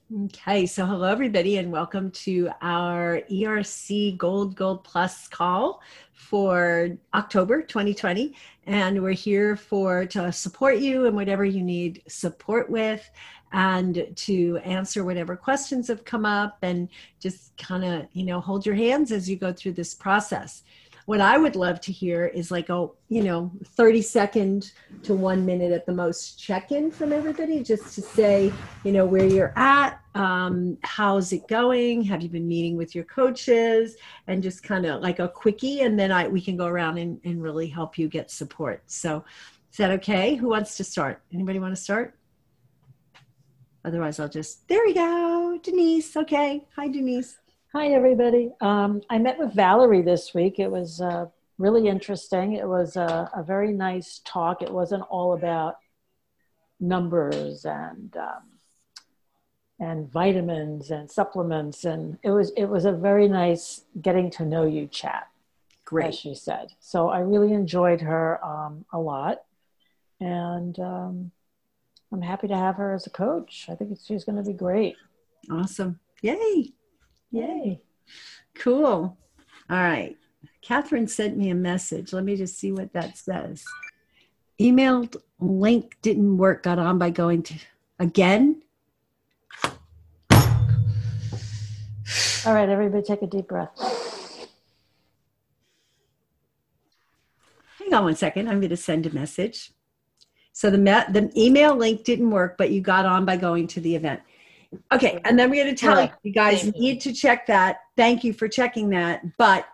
Okay, so hello everybody and welcome to our ERC Gold Plus call for October 2020. And we're here to support you and whatever you need support with and to answer whatever questions have come up and just kind of, hold your hands as you go through this process. What I would love to hear is like 30-second to 1 minute at the most check-in from everybody, just to say, where you're at, how's it going? Have you been meeting with your coaches? And just kind of like a quickie, and then we can go around and really help you get support. So is that okay? Who wants to start? Anybody want to start? Otherwise, there we go. Denise. Okay. Hi, Denise. Hi, everybody. I met with Valerie this week. It was really interesting. It was a very nice talk. It wasn't all about numbers and vitamins and supplements. And it was a very nice getting to know you chat, Great. as she said. So I really enjoyed her a lot. And I'm happy to have her as a coach. I think she's going to be great. Awesome. Yay. Yay. Cool. All right. Catherine sent me a message. Let me just see what that says. Emailed link didn't work. Got on by going to again. All right, everybody take a deep breath. Hang on one second. I'm going to send a message. So the email link didn't work, but you got on by going to the event. Okay, and then we're going to tell you guys need to check that. Thank you for checking that. But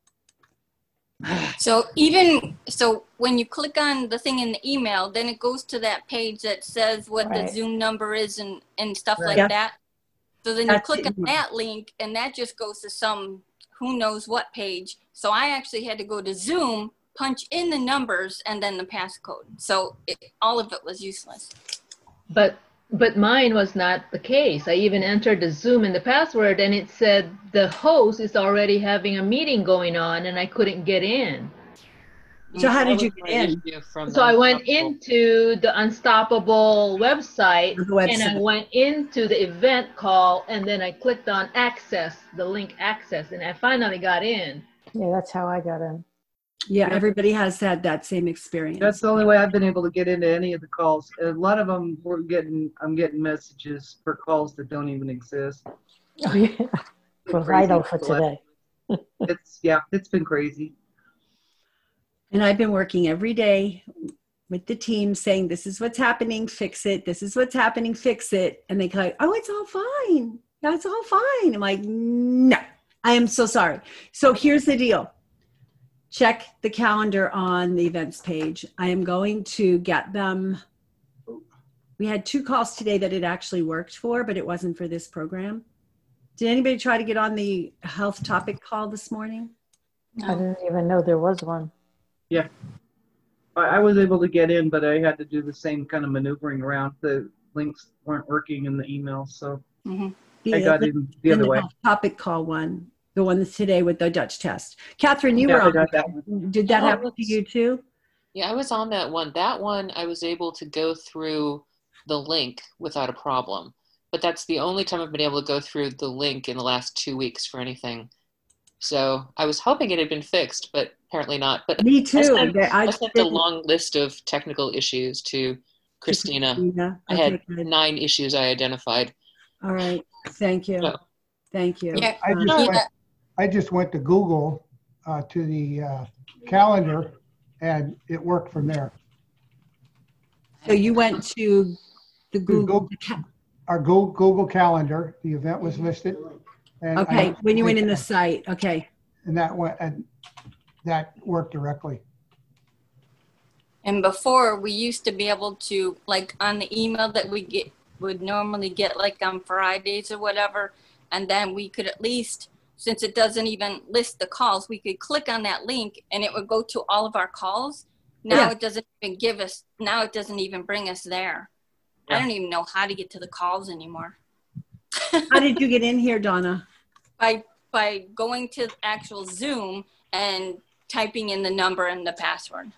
so when you click on the thing in the email, then it goes to that page that says what the Zoom number is and stuff like that. So then you click on that link, and that just goes to some who knows what page. So I actually had to go to Zoom, punch in the numbers, and then the passcode. So all of it was useless. But mine was not the case. I even entered the Zoom and the password, and it said the host is already having a meeting going on, and I couldn't get in. So how did you get in? So I went into the Unstoppable website, and I went into the event call, and then I clicked on access, the link access, and I finally got in. Yeah, that's how I got in. Yeah, everybody has had that same experience. That's the only way I've been able to get into any of the calls. A lot of them I'm getting messages for calls that don't even exist. Oh, yeah. Vital for today. It's been crazy. And I've been working every day with the team saying, this is what's happening, fix it. This is what's happening, fix it. And they go, oh, it's all fine. Yeah, it's all fine. I'm like, no, I am so sorry. So here's the deal. Check the calendar on the events page. I am going to get them. We had 2 calls today that it actually worked for, but it wasn't for this program. Did anybody try to get on the health topic call this morning? No. I didn't even know there was one. Yeah. I was able to get in, but I had to do the same kind of maneuvering around. The links weren't working in the email, so I got in the other way. Health topic call one. The one that's today with the Dutch test. Catherine, you were on that. Did that happen to you too? Yeah, I was on that one. That one, I was able to go through the link without a problem. But that's the only time I've been able to go through the link in the last 2 weeks for anything. So I was hoping it had been fixed, but apparently not. But me too. I sent a long list of technical issues to Christina. I had 9 issues I identified. All right. Thank you. So, thank you. Yeah. I just went to Google to the calendar, and it worked from there. So you went to the Google Calendar. The event was listed. And okay, when you went in the site, okay. And that worked directly. And before, we used to be able to, like on the email that we would normally get like on Fridays or whatever, and then we could at least, since it doesn't even list the calls, we could click on that link and it would go to all of our calls. Now it doesn't even it doesn't even bring us there. Yeah. I don't even know how to get to the calls anymore. How did you get in here, Donna? By going to actual Zoom and typing in the number and the password.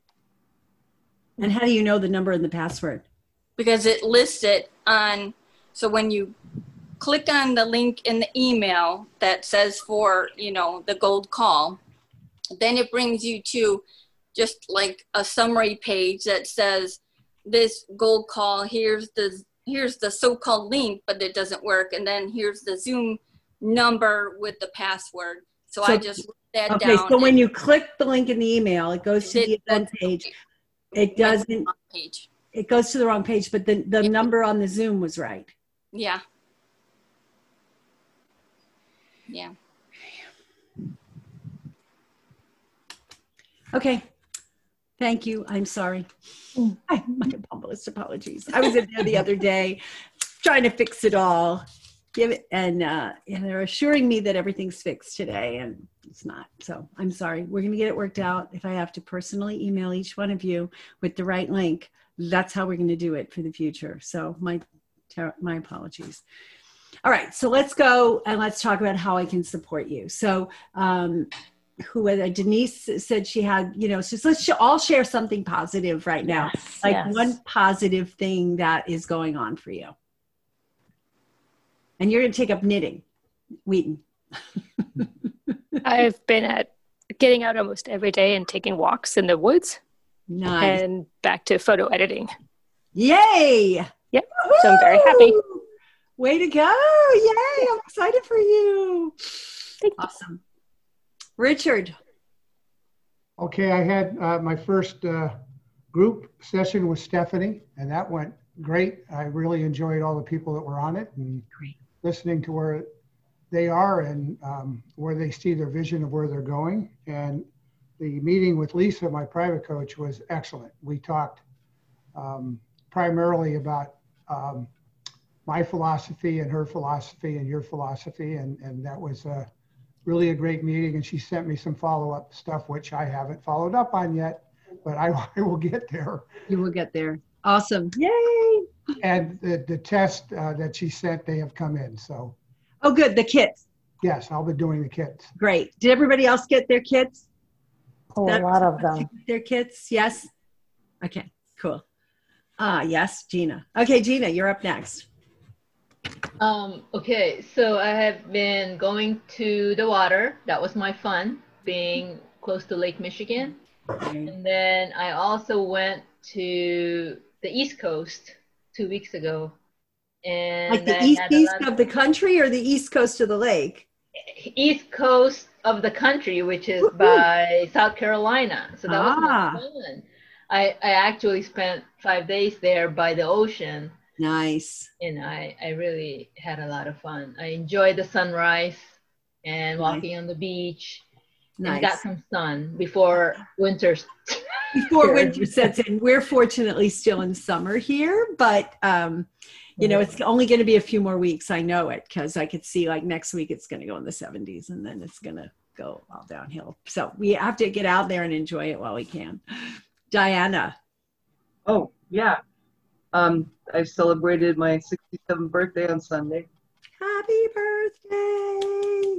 And how do you know the number and the password? Because it lists it on So when you click on the link in the email that says for, the gold call, then it brings you to just like a summary page that says this gold call, here's the so-called link, but it doesn't work. And then here's the Zoom number with the password. So I just wrote that down. Okay, so when you click the link in the email, it goes to the event page. It doesn't, it goes to the wrong page, but the number on the Zoom was right. Yeah. Yeah. Okay. Thank you. I'm sorry. My humblest apologies. I was in there the other day trying to fix it all. And they're assuring me that everything's fixed today, and it's not. So I'm sorry. We're going to get it worked out. If I have to personally email each one of you with the right link, that's how we're going to do it for the future. So my apologies. All right. So let's go and let's talk about how I can support you. So Denise said she had, so let's all share something positive right now. Yes, one positive thing that is going on for you. And you're going to take up knitting, Wheaton. I've been getting out almost every day and taking walks in the woods. Nice. And back to photo editing. Yay! Yep. So I'm very happy. Way to go! Yay! I'm excited for you. Awesome. Richard. Okay, I had my first group session with Stephanie, and that went great. I really enjoyed all the people that were on it and listening to where they are and where they see their vision of where they're going. And the meeting with Lisa, my private coach, was excellent. We talked primarily about my philosophy and her philosophy and your philosophy, and that was really a great meeting. And she sent me some follow-up stuff, which I haven't followed up on yet, but I will get there. You will get there. Awesome. Yay! And the test that she sent, they have come in. So. Oh, good. The kits. Yes, I'll be doing the kits. Great. Did everybody else get their kits? Oh, a lot of them. Their kits? Yes. Okay, cool. Yes, Gina. Okay, Gina, you're up next. Okay, so I have been going to the water. That was my fun, being close to Lake Michigan. And then I also went to the East Coast 2 weeks ago. And like the east of the country or the east coast of the lake? East coast of the country, which is by South Carolina. So that was my fun. I actually spent 5 days there by the ocean. Nice. And I really had a lot of fun. I enjoyed the sunrise and walking on the beach. Nice. And got some sun before winter. Before winter sets in. We're fortunately still in summer here, but it's only going to be a few more weeks. I know it because I could see like next week it's going to go in the 70s and then it's going to go all downhill. So we have to get out there and enjoy it while we can. Diana. Oh, yeah. I celebrated my 67th birthday on Sunday. Happy birthday!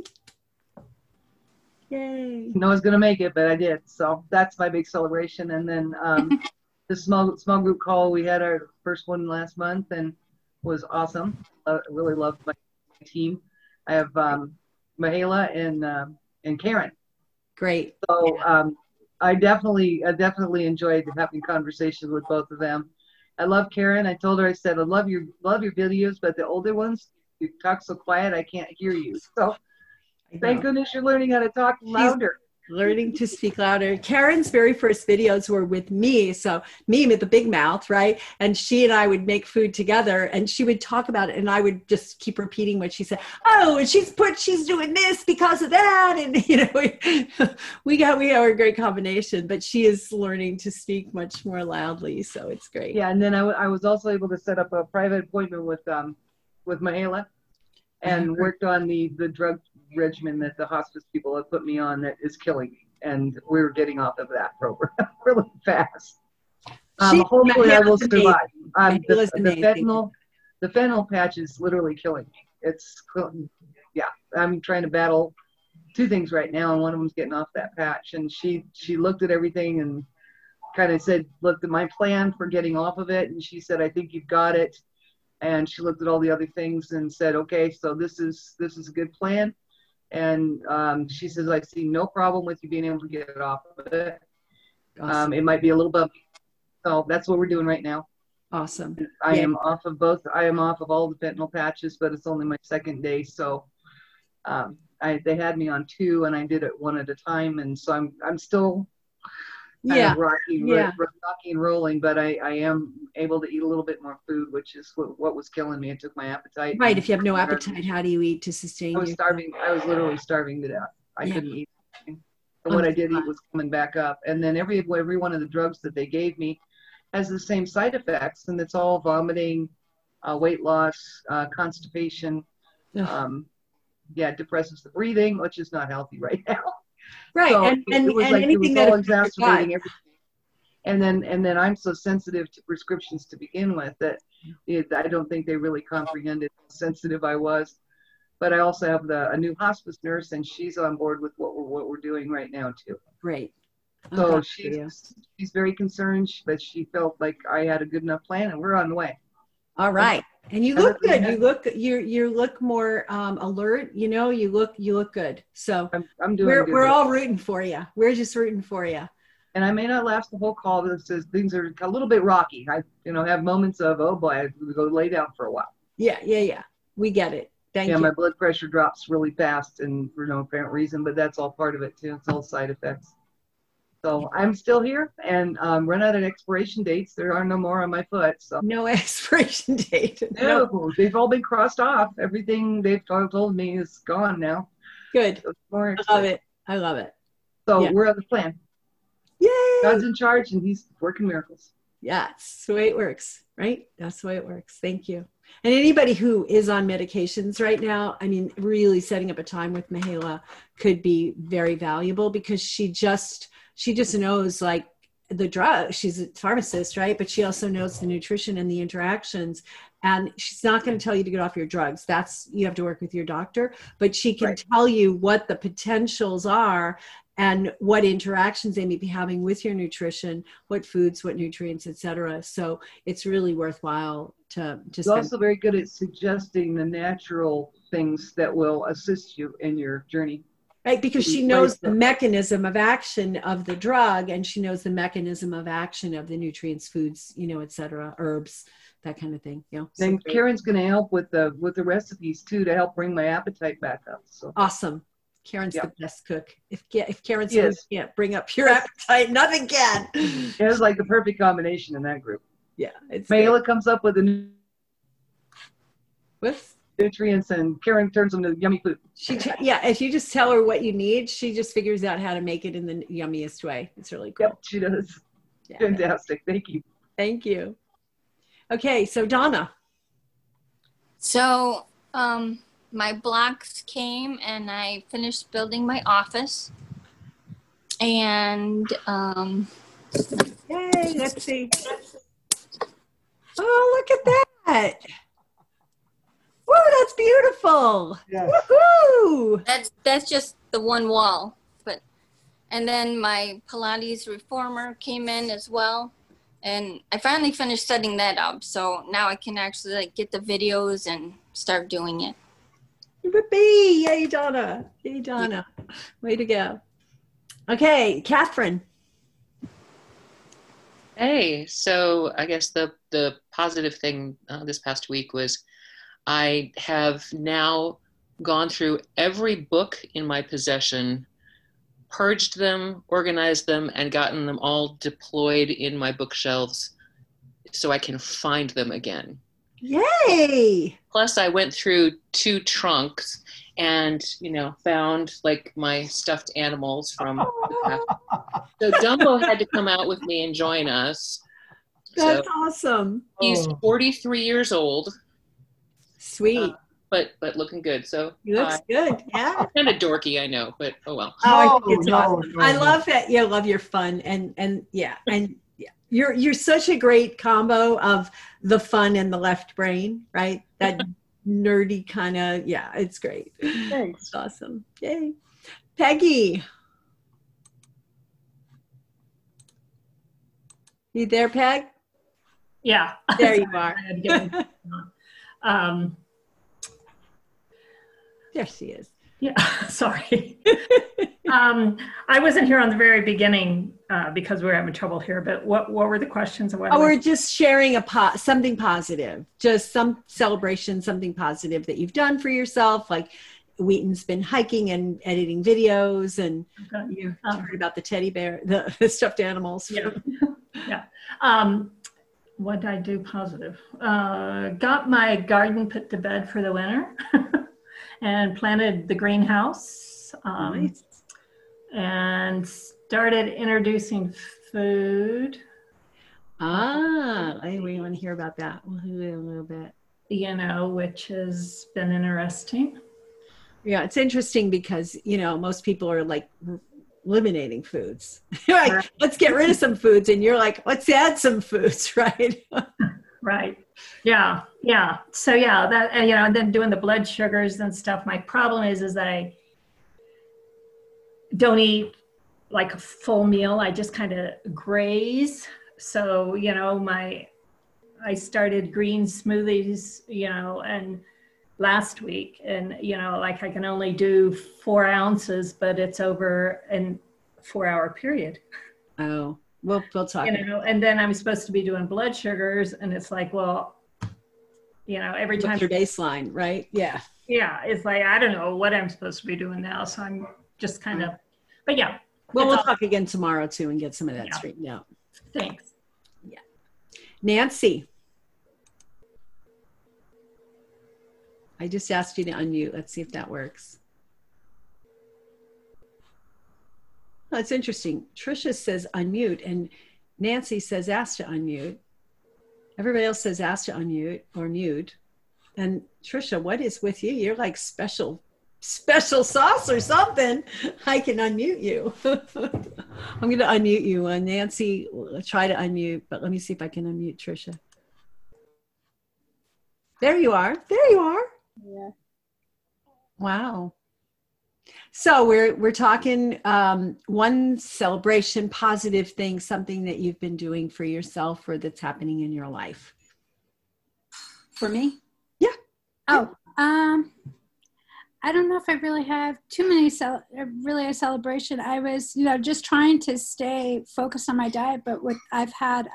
Yay! No one's gonna make it, but I did. So that's my big celebration. And then the small group call, we had our first one last month and was awesome. I really loved my team. I have Mahela and Karen. Great. So I definitely enjoyed having conversations with both of them. I love Karen. I told her, I said, I love your videos, but the older ones, you talk so quiet, I can't hear you. So thank goodness you're learning how to talk louder. Learning to speak louder. Karen's very first videos were with me. So me with the big mouth, right? And she and I would make food together and she would talk about it and I would just keep repeating what she said. Oh, and she's doing this because of that. And we have a great combination, but she is learning to speak much more loudly. So it's great. Yeah. And then I was also able to set up a private appointment with Mahela and worked on the drug regimen that the hospice people have put me on that is killing me, and we're getting off of that program really fast. Hopefully I will survive. The fentanyl patch is literally killing me. I'm trying to battle two things right now, and one of them's getting off that patch. And she looked at everything and kind of said, looked at my plan for getting off of it, and she said, I think you've got it. and she looked at all the other things and said, okay, so this is a good plan. And she says, I see no problem with you being able to get off of it. Awesome. It might be a little bumpy. So that's what we're doing right now. Awesome. I am off of both. I am off of all the fentanyl patches, but it's only my second day. So they had me on 2 and I did it 1 at a time. And so I'm still kind of rocking and rolling, but I am able to eat a little bit more food, which is what was killing me. It took my appetite. Right. If you have no appetite, how do you eat to sustain? I was starving. I was literally starving to death. I couldn't eat anything. And what I did eat was coming back up. And then every one of the drugs that they gave me has the same side effects, and it's all vomiting, weight loss, constipation. It depresses the breathing, which is not healthy right now. Right, so and it was anything that all exacerbating everything. And then I'm so sensitive to prescriptions to begin with that I don't think they really comprehended how sensitive I was. But I also have a new hospice nurse, and she's on board with what we're doing right now too. Great. So she's very concerned, but she felt like I had a good enough plan, and we're on the way. All right, and you look good. You look more alert. You know, you look good. So I'm doing. We're all rooting for you. We're just rooting for you. And I may not last the whole call. That says things are a little bit rocky. I have moments of, oh boy, I have to go lay down for a while. Yeah. We get it. Thank you. Yeah, my blood pressure drops really fast, and for no apparent reason, but that's all part of it too. It's all side effects. So I'm still here, and run out of expiration dates. There are no more on my foot. So no expiration date. No, they've all been crossed off. Everything they've told me is gone now. Good. So I love it. So we're on the plan. Yay! God's in charge, and He's working miracles. Yeah, that's the way it works, right? That's the way it works. Thank you. And anybody who is on medications right now, I mean, really setting up a time with Mihaela could be very valuable, because she just knows, like, the drug. She's a pharmacist, right? But she also knows the nutrition and the interactions. And she's not going to tell you to get off your drugs. You have to work with your doctor. But she can tell you what the potentials are and what interactions they may be having with your nutrition, what foods, what nutrients, etc. So it's really worthwhile to She's also very good at suggesting the natural things that will assist you in your journey. Right, because she knows the mechanism of action of the drug, and she knows the mechanism of action of the nutrients, foods, et cetera, herbs, that kind of thing. And Karen's going to help with the recipes too, to help bring my appetite back up. So awesome. Karen's the best cook. If Karen's can't bring up your appetite, nothing can. It's like the perfect combination in that group. Yeah, it's Mihaela comes up with with nutrients, and Karen turns them to yummy food. If you just tell her what you need, she just figures out how to make it in the yummiest way. It's really cool. Yep, she does. Yeah. Fantastic. Thank you. Thank you. Okay, so Donna. So my blocks came, and I finished building my office. And yay, let's see. Oh, look at that. Whoa, that's beautiful. Yes. Woohoo! That's just the one wall. And then my Pilates reformer came in as well. And I finally finished setting that up. So now I can actually get the videos and start doing it. Yippee! Yay, Donna. Yay, Donna. Way to go. Okay, Catherine. Hey, so I guess the positive thing this past week was I have now gone through every book in my possession, purged them, organized them, and gotten them all deployed in my bookshelves so I can find them again. Yay! Plus, I went through 2 trunks and, found like my stuffed animals from the past. So Dumbo had to come out with me and join us. That's awesome. He's 43 years old. Sweet. But looking good. So he looks good. Yeah. Kind of dorky, I know, but oh well. Awesome. I love that. Yeah, love your fun and you're such a great combo of the fun and the left brain, right? That nerdy kind of, it's great. Thanks. It's awesome. Yay. Peggy. You there, Peg? Yeah. There you are. There she is. Yeah, sorry. I wasn't here on the very beginning because we were having trouble here, but what were the questions? We're just sharing something positive, just some celebration, something positive that you've done for yourself. Like Wheaton's been hiking and editing videos, and you heard about the teddy bear, the stuffed animals. Yeah. Yeah. What did I do positive? Got my garden put to bed for the winter and planted the greenhouse. Nice. And started introducing food. We want to hear about that a little bit. You know, which has been interesting. Yeah, it's interesting because, you know, most people are like eliminating foods. Like, let's get rid of some foods. And you're like, let's add some foods, right? Right. Yeah. Yeah. So yeah, that, you know, and then doing the blood sugars and stuff. My problem is that I don't eat like a full meal. I just kind of graze. So, you know, I started green smoothies, you know, and last week, and, you know, like I can only do 4 ounces, but it's over a 4-hour period. Oh, we'll talk. You know, and then I'm supposed to be doing blood sugars, and it's like, well, you know, every time. What's your baseline, right? Yeah. Yeah. It's like, I don't know what I'm supposed to be doing now. So I'm just kind of, but yeah. Well, we'll talk again tomorrow too and get some of that straightened out. Thanks. Yeah. Nancy. I just asked you to unmute. Let's see if that works. Oh, it's interesting. Trisha says unmute and Nancy says ask to unmute. Everybody else says ask to unmute or mute. And Trisha, what is with you? You're like special sauce or something. I can unmute you. I'm going to unmute you. Nancy, try to unmute, but let me see if I can unmute Trisha. There you are. There you are. Yeah. Wow. So we're talking one celebration, positive thing, something that you've been doing for yourself or that's happening in your life. For me? Yeah. Oh, I don't know if I really have too many a celebration. I was, you know, just trying to stay focused on my diet, but I've had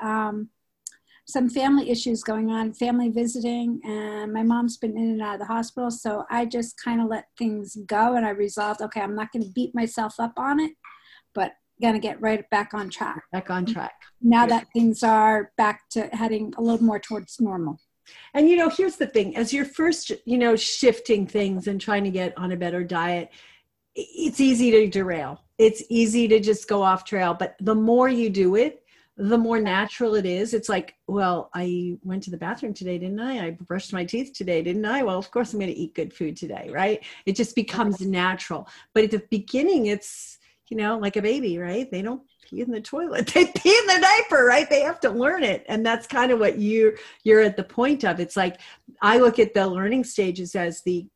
some family issues going on, family visiting, and my mom's been in and out of the hospital. So I just kind of let things go, and I resolved, okay, I'm not going to beat myself up on it, but going to get right back on track. Back on track. Now that things are back to heading a little more towards normal. And, you know, here's the thing, as you're first, you know, shifting things and trying to get on a better diet, it's easy to derail. It's easy to just go off trail. But the more you do it, the more natural it is. It's like, well, I went to the bathroom today, didn't I? I brushed my teeth today, didn't I? Well, of course I'm going to eat good food today, right? It just becomes natural. But at the beginning, it's, you know, like a baby, right? They don't pee in the toilet. They pee in the diaper, right? They have to learn it. And that's kind of what you're at the point of. It's like, I look at the learning stages as the,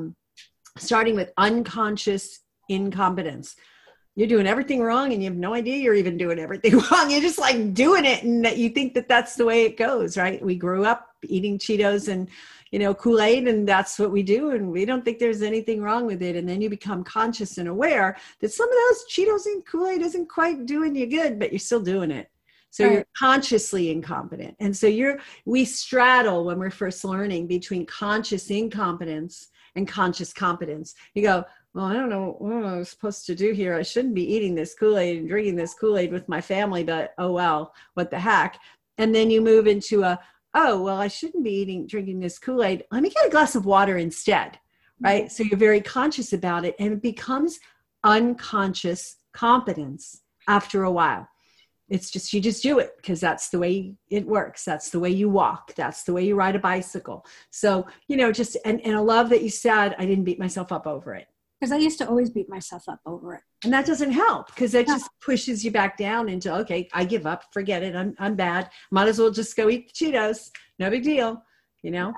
starting with unconscious incompetence. You're doing everything wrong and you have no idea you're even doing everything wrong. You're just like doing it, and that you think that that's the way it goes, right? We grew up eating Cheetos and, you know, Kool-Aid, and that's what we do. And we don't think there's anything wrong with it. And then you become conscious and aware that some of those Cheetos and Kool-Aid isn't quite doing you good, but you're still doing it. So you're consciously incompetent. And so we straddle when we're first learning between conscious incompetence and conscious competence. You go, well, I don't know what I was supposed to do here. I shouldn't be eating this Kool-Aid and drinking this Kool-Aid with my family, but oh well, what the heck. And then you move into oh, well, I shouldn't be drinking this Kool-Aid. Let me get a glass of water instead, right? So you're very conscious about it, and it becomes unconscious competence after a while. It's just, you just do it because that's the way it works. That's the way you walk. That's the way you ride a bicycle. So, you know, just, and I love that you said, I didn't beat myself up over it. Because I used to always beat myself up over it. And that doesn't help, because that just pushes you back down into, okay, I give up, forget it, I'm bad. Might as well just go eat the Cheetos. No big deal, you know?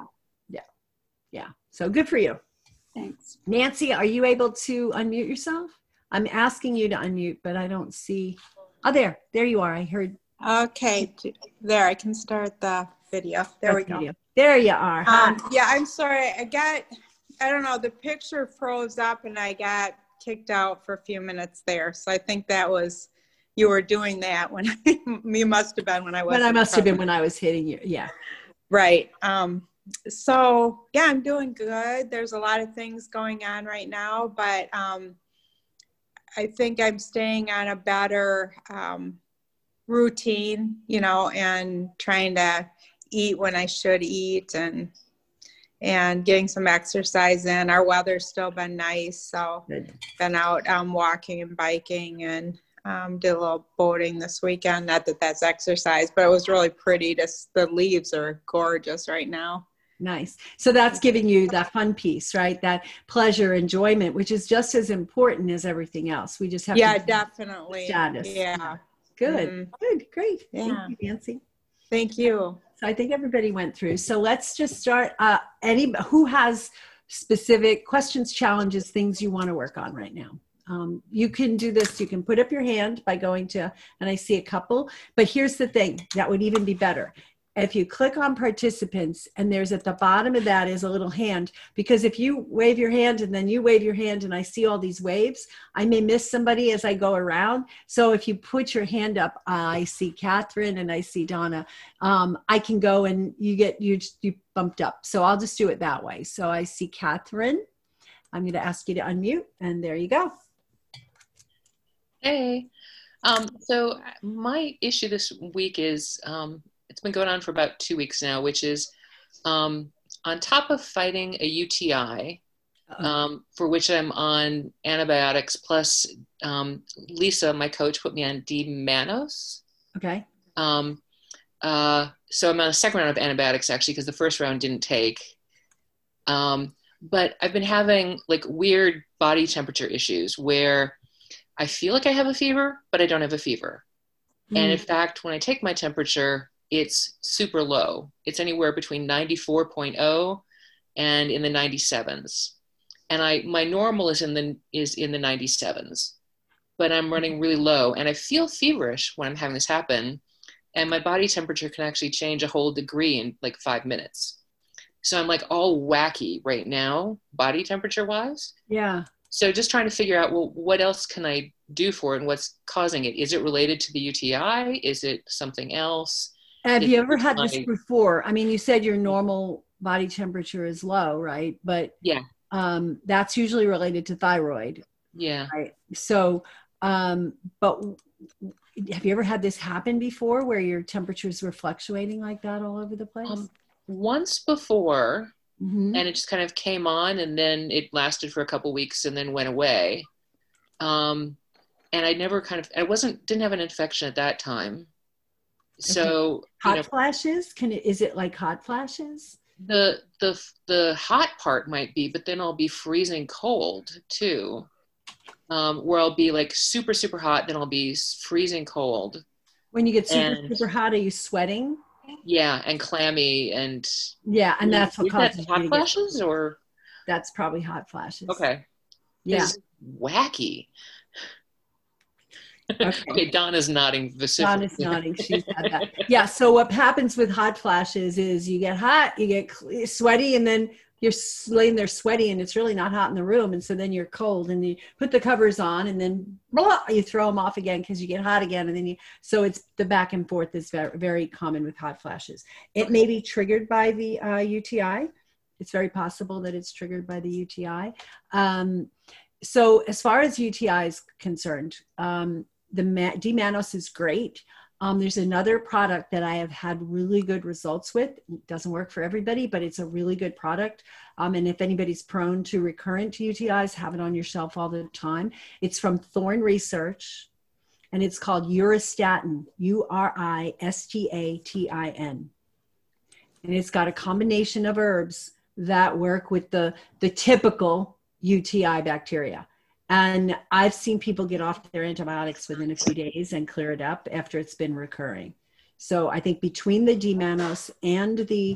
Yeah. So good for you. Thanks. Nancy, are you able to unmute yourself? I'm asking you to unmute, but I don't see. Oh, there you are. I heard. Okay, there, I can start the video. There we go. There you are. Huh? Yeah, I'm sorry. I don't know, the picture froze up and I got kicked out for a few minutes there. So I think that was, you were doing that when you must have been when I was. When I must have been when I was hitting you. Yeah. Right. So yeah, I'm doing good. There's a lot of things going on right now, but I think I'm staying on a better routine, you know, and trying to eat when I should eat and getting some exercise in. Our weather's still been nice, so been out walking and biking and did a little boating this weekend. Not that that's exercise, but it was really pretty. The leaves are gorgeous right now. Nice. So that's giving you that fun piece, right? That pleasure, enjoyment, which is just as important as everything else. We just have definitely. Status. Yeah. Good. Good. Great. Yeah. Thank you, Nancy. Thank you. So I think everybody went through. So let's just start. Who has specific questions, challenges, things you want to work on right now? You can do this. You can put up your hand by going to, and I see a couple, but here's the thing that would even be better. If you click on participants and there's at the bottom of that is a little hand, because if you wave your hand and then you wave your hand and I see all these waves, I may miss somebody as I go around. So if you put your hand up, I see Catherine and I see Donna, I can go and you bumped up. So I'll just do it that way. So I see Catherine. I'm going to ask you to unmute and there you go. Hey. So my issue this week is, it's been going on for about 2 weeks now, which is on top of fighting a UTI, for which I'm on antibiotics, plus Lisa, my coach, put me on D-mannose. Okay. So I'm on a second round of antibiotics, actually, because the first round didn't take. But I've been having like weird body temperature issues where I feel like I have a fever, but I don't have a fever. And in fact, when I take my temperature, it's super low. It's anywhere between 94.0 and in the 97s. And my normal is in the 97s, but I'm running really low and I feel feverish when I'm having this happen. And my body temperature can actually change a whole degree in like 5 minutes. So I'm like all wacky right now, body temperature wise. Yeah. So just trying to figure out, well, what else can I do for it and what's causing it? Is it related to the UTI? Is it something else? Have you ever had this before? I mean, you said your normal body temperature is low, right? But yeah, that's usually related to thyroid. Yeah. Right. So, but have you ever had this happen before where your temperatures were fluctuating like that all over the place? Once before, and it just kind of came on and then it lasted for a couple weeks and then went away. And I never didn't have an infection at that time. So hot flashes, is it like hot flashes? The hot part might be, but then I'll be freezing cold too. Where I'll be like super, super hot, then I'll be freezing cold. When you get super hot, are you sweating? Yeah, and clammy and yeah, and that's what causes hot flashes, or that's probably hot flashes. Okay. Yeah. It's wacky. Okay, Donna's nodding vociferously. Donna's nodding. She's had that. Yeah. So what happens with hot flashes is you get hot, you get sweaty, and then you're laying there sweaty, and it's really not hot in the room, and so then you're cold, and you put the covers on, and then blah, you throw them off again because you get hot again, and then so it's the back and forth is very, very common with hot flashes. It may be triggered by the UTI. It's very possible that it's triggered by the UTI. So as far as UTI is concerned, the D-mannose is great. There's another product that I have had really good results with. It doesn't work for everybody, but it's a really good product. And if anybody's prone to recurrent UTIs, have it on your shelf all the time. It's from Thorne Research, and it's called Uristatin, Uristatin. And it's got a combination of herbs that work with the typical UTI bacteria. And I've seen people get off their antibiotics within a few days and clear it up after it's been recurring. So I think between the D-mannose and the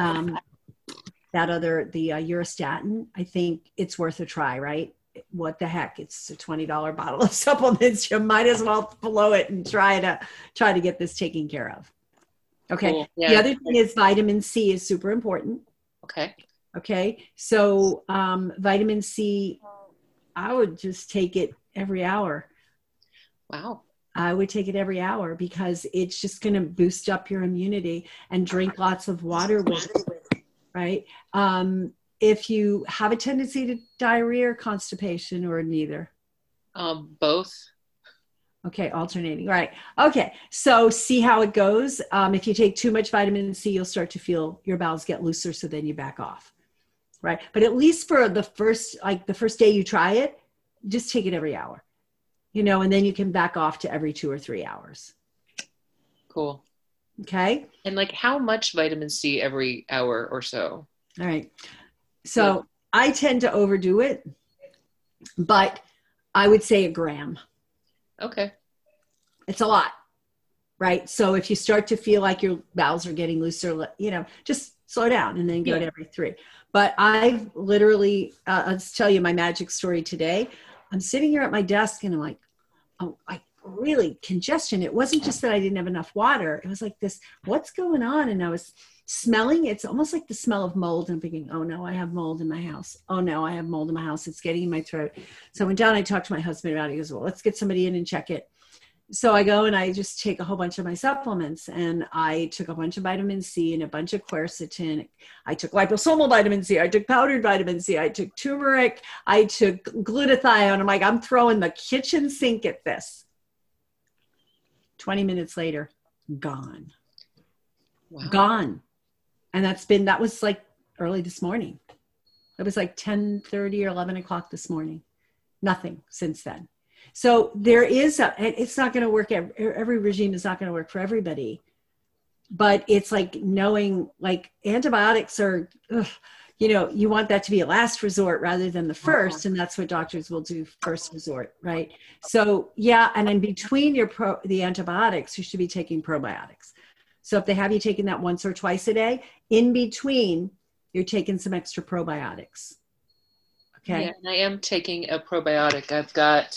Uristatin, I think it's worth a try, right? What the heck? It's a $20 bottle of supplements. You might as well blow it and try to get this taken care of. Okay. Cool. Yeah. The other thing is vitamin C is super important. Okay. Okay. So vitamin C, I would just take it every hour. Wow. I would take it every hour because it's just going to boost up your immunity, and drink lots of water with it, right? If you have a tendency to diarrhea or constipation, or neither? Both. Okay, alternating. Right. Okay, so see how it goes. If you take too much vitamin C, you'll start to feel your bowels get looser, so then you back off. Right. But at least for the first day you try it, just take it every hour. And then you can back off to every 2 or 3 hours. Cool. Okay. And like how much vitamin C every hour or so? All right. So I tend to overdo it, but I would say 1 gram. Okay. It's a lot, right? So if you start to feel like your bowels are getting looser, just slow down and then go to every 3. But I've literally, I'll just tell you my magic story today. I'm sitting here at my desk and I'm like, oh, really congestion. It wasn't just that I didn't have enough water. It was like this, what's going on? And I was smelling, it's almost like the smell of mold. And I'm thinking, oh no, I have mold in my house. Oh no, I have mold in my house. It's getting in my throat. So I went down, I talked to my husband about it. He goes, well, let's get somebody in and check it. So I go and I just take a whole bunch of my supplements, and I took a bunch of vitamin C and a bunch of quercetin. I took liposomal vitamin C. I took powdered vitamin C. I took turmeric. I took glutathione. I'm like, I'm throwing the kitchen sink at this. 20 minutes later, gone. Wow. Gone. And that was like early this morning. It was like 10:30 or 11 o'clock this morning. Nothing since then. So there is it's not going to work. Every regime is not going to work for everybody, but it's like knowing, like, antibiotics are, you want that to be a last resort rather than the first. And that's what doctors will do, first resort. Right. So yeah. And in between the antibiotics, you should be taking probiotics. So if they have you taking that once or twice a day, in between, you're taking some extra probiotics. Okay. Yeah, and I am taking a probiotic. I've got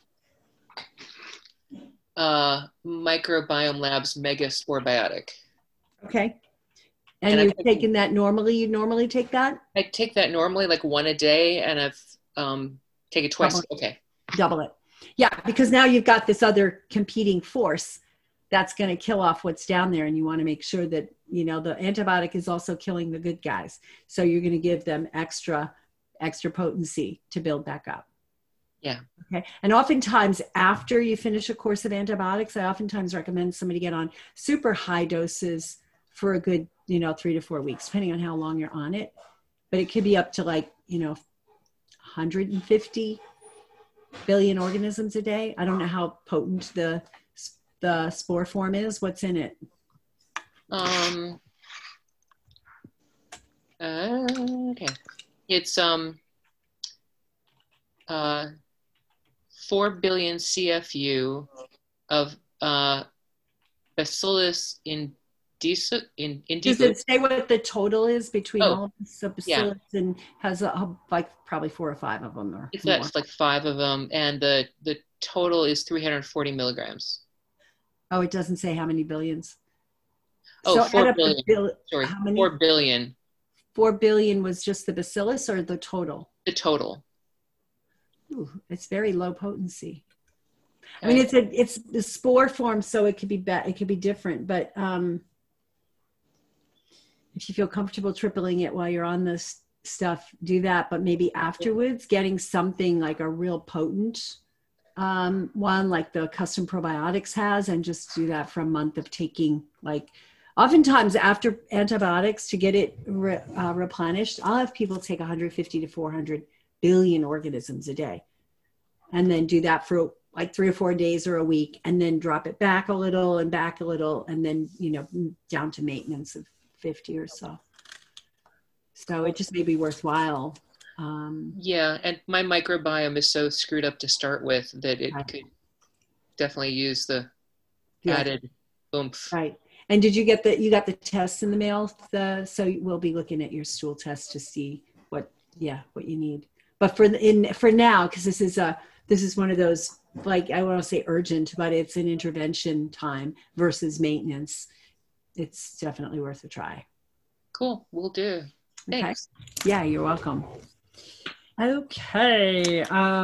Microbiome Labs Mega Sporebiotic. Okay. And you're taking that normally? You normally take that? I take that normally, like 1 a day, and I've take it twice. Okay. Double it. Yeah, because now you've got this other competing force that's going to kill off what's down there, and you want to make sure that, the antibiotic is also killing the good guys. So you're going to give them extra potency to build back up. Yeah. Okay. And oftentimes after you finish a course of antibiotics, I oftentimes recommend somebody get on super high doses for a good, 3 to 4 weeks, depending on how long you're on it. But it could be up to 150 billion organisms a day. I don't know how potent the spore form is. What's in it? Okay. It's 4 billion CFU of Bacillus Does it say what the total is between all of this? So Bacillus and has probably 4 or 5 of them. That's like 5 of them, and the total is 340 milligrams. Oh, it doesn't say how many billions. Oh, so 4 billion. Sorry, how many? 4 billion. 4 billion was just the Bacillus, or the total? The total. Ooh, it's very low potency. I mean, it's the spore form, so it could be it could be different. But if you feel comfortable tripling it while you're on this stuff, do that. But maybe afterwards, getting something like a real potent one, like the Custom Probiotics has, and just do that for a month of taking. Like, oftentimes after antibiotics, to get it replenished, I'll have people take 150 to 400 billion organisms a day, and then do that for like 3 or 4 days or a week, and then drop it back a little and back a little, and then, down to maintenance of 50 or so. So it just may be worthwhile. Yeah, and my microbiome is so screwed up to start with that it could definitely use the added oomph. Right. And did you get you got the tests in the mail? So we'll be looking at your stool test to see what you need. But for now, because this is one of those, like, I want to say urgent, but it's an intervention time versus maintenance. it's definitely worth a try. Cool. Will do. Thanks. Okay. Yeah, you're welcome. Okay.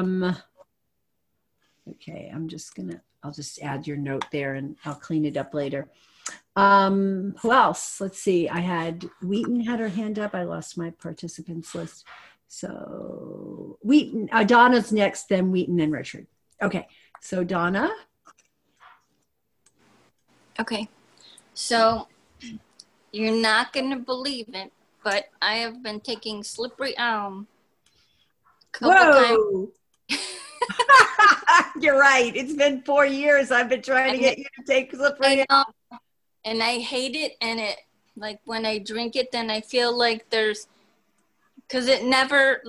Okay, I'll just add your note there and I'll clean it up later. Who else? Let's see. I had Wheaton had her hand up. I lost my participants list. So Wheaton, Donna's next, then Wheaton and Richard. Okay, so Donna. Okay, so you're not going to believe it, but I have been taking Slippery Elm a couple times. You're right. It's been 4 years. I've been trying to get you to take Slippery Elm. And I hate it. And it, like, when I drink it, then I feel like because it never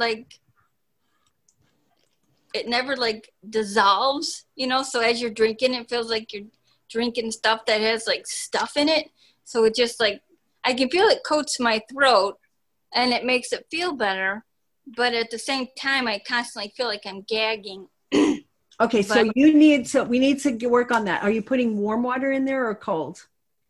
dissolves, you know? So as you're drinking, it feels like you're drinking stuff that has like stuff in it. So it just like, I can feel it coats my throat and it makes it feel better. But at the same time, I constantly feel like I'm gagging. Okay, so we need to work on that. Are you putting warm water in there or cold?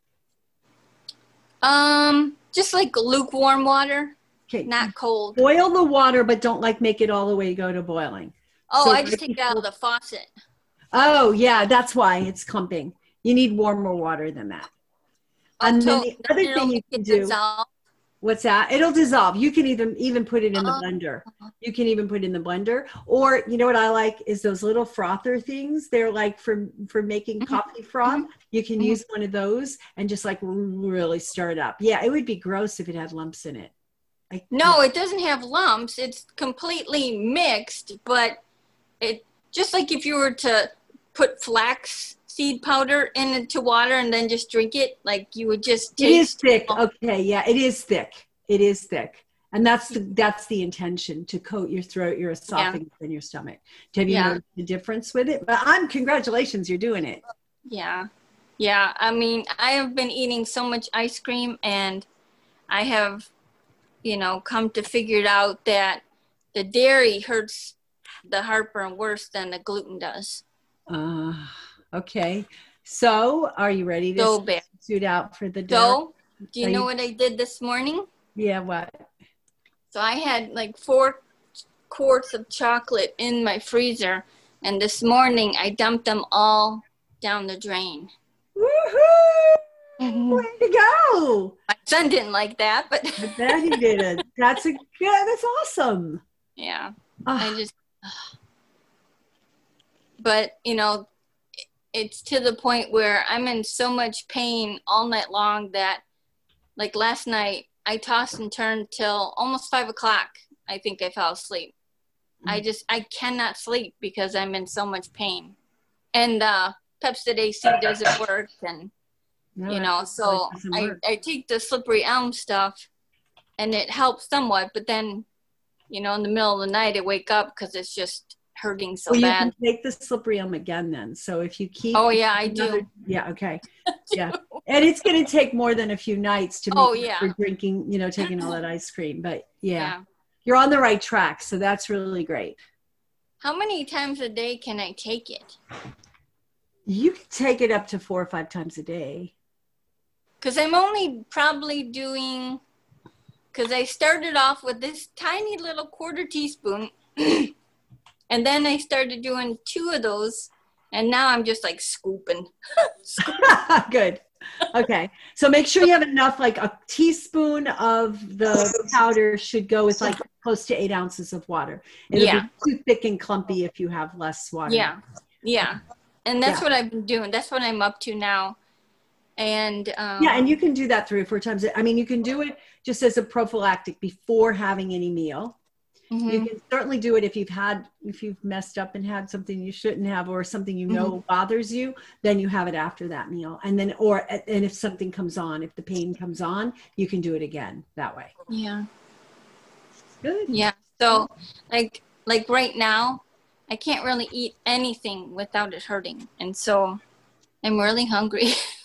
Just like lukewarm water. Okay. Not cold. Boil the water, but don't like make it all the way go to boiling. Oh, So I just take it out of the faucet. Oh, yeah, that's why it's clumping. You need warmer water than that. And then the other thing you can do. Dissolve. What's that? It'll dissolve. You can even put it in the blender. You can even put it in the blender. Or you know what I like is those little frother things. They're like for making coffee froth. You can use one of those and just like really stir it up. Yeah, it would be gross if it had lumps in it. No, it doesn't have lumps. It's completely mixed, but it just like if you were to put flax seed powder into water and then just drink it, like you would just taste. It is thick. Okay, yeah, it is thick. It is thick. And that's the intention, to coat your throat, your esophagus, and your stomach. Have you noticed the difference with it? But congratulations, you're doing it. Yeah. Yeah. I mean, I have been eating so much ice cream and I have, come to figure it out that the dairy hurts the heartburn worse than the gluten does. Okay. So are you ready to suit out for the dairy? So, do you know what I did this morning? Yeah, what? So I had like 4 quarts of chocolate in my freezer, and this morning I dumped them all down the drain. Woohoo! Way to go! My son didn't like that, but I bet he didn't. That's awesome. Yeah. But it's to the point where I'm in so much pain all night long that, like last night, I tossed and turned till almost 5 o'clock. I think I fell asleep. I cannot sleep because I'm in so much pain. And Pepcid AC doesn't work. And, so I take the Slippery Elm stuff and it helps somewhat. But then, in the middle of the night, I wake up because it's just hurting so bad. You can take the Slippery Elm again then. So if you keep. Oh, yeah, I do. Yeah, okay. Yeah. And it's going to take more than a few nights to make for drinking, taking all that ice cream. But yeah, you're on the right track. So that's really great. How many times a day can I take it? You can take it up to 4 or 5 times a day. Because I'm only probably doing, because I started off with this tiny little 1/4 teaspoon. And then I started doing 2 of those. And now I'm just like scooping. Good. Okay. So make sure you have enough, like a teaspoon of the powder should go with like close to 8 ounces of water. It'll be too thick and clumpy if you have less water. Yeah. Yeah. And that's what I've been doing. That's what I'm up to now. And and you can do that 3 or 4 times. I mean, you can do it just as a prophylactic before having any meal. Mm-hmm. You can certainly do it if you've messed up and had something you shouldn't have, or something bothers you, then you have it after that meal. And then, and if something comes on, if the pain comes on, you can do it again that way. Yeah. Good. Yeah. So like right now, I can't really eat anything without it hurting. And so I'm really hungry.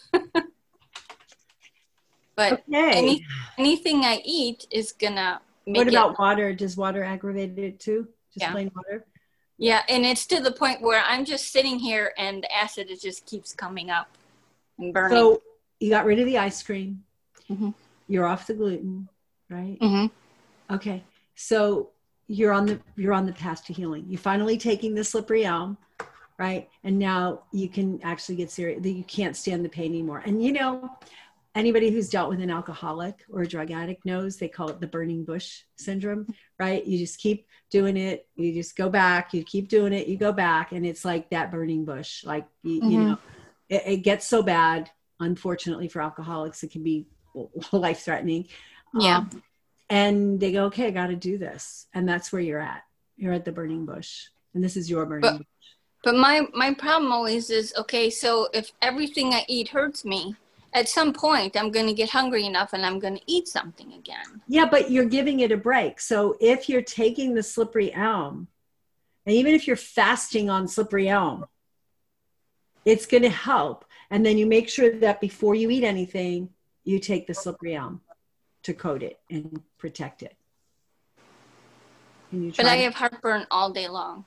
But anything I eat is gonna make What about water? Does water aggravate it too? Just plain water? Yeah, and it's to the point where I'm just sitting here and the acid just keeps coming up and burning. So you got rid of the ice cream. Mm-hmm. You're off the gluten, right? Mm-hmm. Okay. So you're on the path to healing. You're finally taking the slippery elm, right? And now you can actually get serious. You can't stand the pain anymore. And you know, anybody who's dealt with an alcoholic or a drug addict knows they call it the burning bush syndrome, right? You just keep doing it. You just go back, you keep doing it, you go back. And it's like that burning bush. Like, you know, it gets so bad, unfortunately for alcoholics, it can be life-threatening. Yeah. And they go, okay, I got to do this. And that's where you're at. You're at the burning bush. And this is your burning bush. But my problem always is, okay, so if everything I eat hurts me, at some point I'm going to get hungry enough and I'm going to eat something again. Yeah, but you're giving it a break. So if you're taking the slippery elm, and even if you're fasting on slippery elm, it's going to help. And then you make sure that before you eat anything, you take the slippery elm to coat it and protect it. Can you try? But I have heartburn all day long.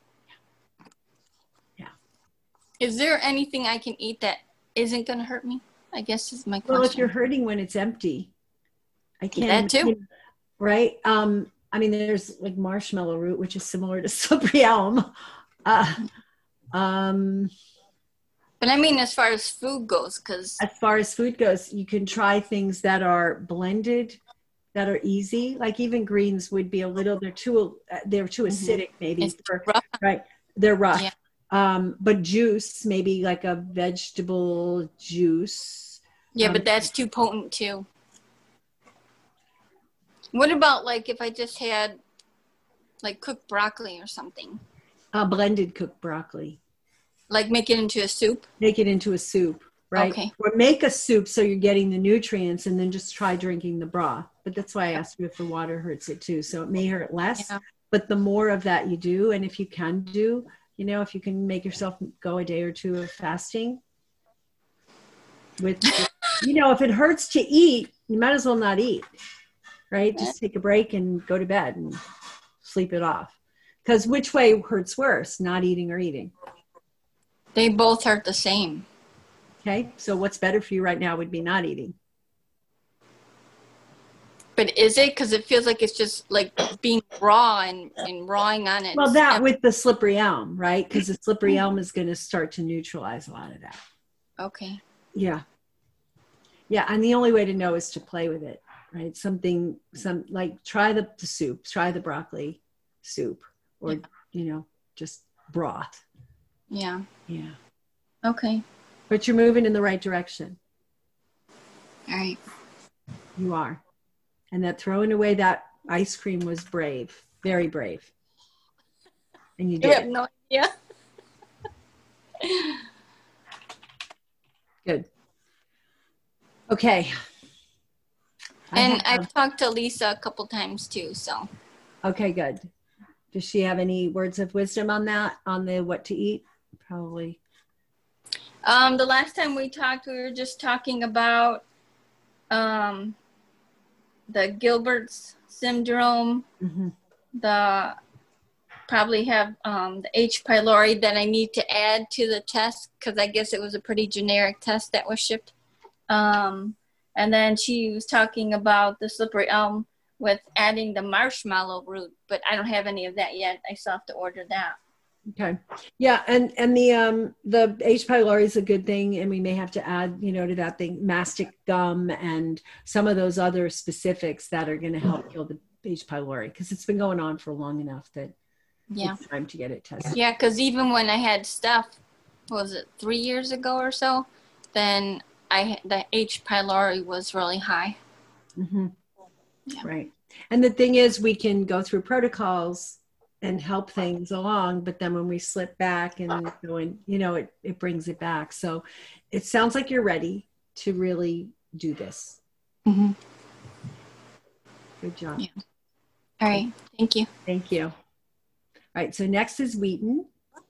Yeah. Is there anything I can eat that isn't going to hurt me? I guess is my question. Well, if you're hurting when it's empty, I can't. That too. Right? I mean, there's like marshmallow root, which is similar to slippery elm. But I mean, as far as food goes, you can try things that are blended, that are easy. Like even greens would be a little. They're too acidic, maybe. Right? They're rough. Yeah. But juice, maybe like a vegetable juice. Yeah, but that's too potent too. What about like if I just had like cooked broccoli or something? Blended cooked broccoli. Like make it into a soup? Make it into a soup, right? Okay. Or make a soup so you're getting the nutrients and then just try drinking the broth. But that's why I asked you if the water hurts it too. So it may hurt less, but the more of that you do, and if you can do, you know, if you can make yourself go a day or two of fasting with you know, if it hurts to eat, you might as well not eat, right? Just take a break and go to bed and sleep it off. Because which way hurts worse, not eating or eating? They both hurt the same. Okay, so what's better for you right now would be not eating. But is it? Because it feels like it's just like being raw and rawing on it. Well, that with the slippery elm, right? Because the slippery elm is going to start to neutralize a lot of that. Okay. Yeah. Yeah, and the only way to know is to play with it, right? Like try the soup, try the broccoli soup, or, you know, just broth. Yeah. Yeah. Okay. But you're moving in the right direction. All right. You are. And that throwing away that ice cream was brave, very brave. And you did. You have no idea. Good. Okay. And I've talked to Lisa a couple times too, so. Okay, good. Does she have any words of wisdom on that, on the what to eat? Probably. The last time we talked, we were just talking about the Gilbert's syndrome, the probably have the H. pylori that I need to add to the test because I guess it was a pretty generic test that was shipped. And then she was talking about the slippery elm with adding the marshmallow root, but I don't have any of that yet. I still have to order that. Okay. Yeah. And the H. pylori is a good thing. And we may have to add, you know, to that thing, mastic gum and some of those other specifics that are going to help kill the H. pylori because it's been going on for long enough that it's time to get it tested. Yeah. Cause even when I had stuff, what was it 3 years ago or so, then the H. pylori was really high. Mm-hmm. Yeah. Right. And the thing is, we can go through protocols and help things along, but then when we slip back and go in, you know, it brings it back. So it sounds like you're ready to really do this. Mm-hmm. Good job. Yeah. All right. Thank you. Thank you. All right. So next is Wheaton.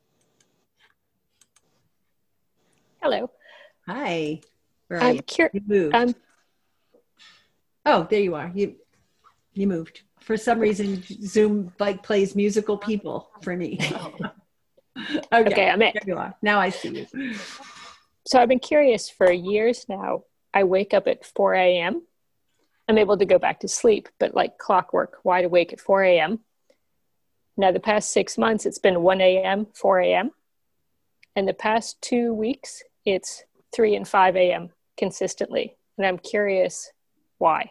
Hello. Hi. Where are you? You moved. Oh, there you are. You moved. For some reason, Zoom plays musical people for me. Okay, I'm in. There you are. Now I see you. So I've been curious for years now. I wake up at 4 a.m. I'm able to go back to sleep, but like clockwork, wide awake at 4 a.m. Now, the past 6 months, it's been 1 a.m., 4 a.m. And the past 2 weeks, it's 3 and 5 a.m. consistently. And I'm curious why.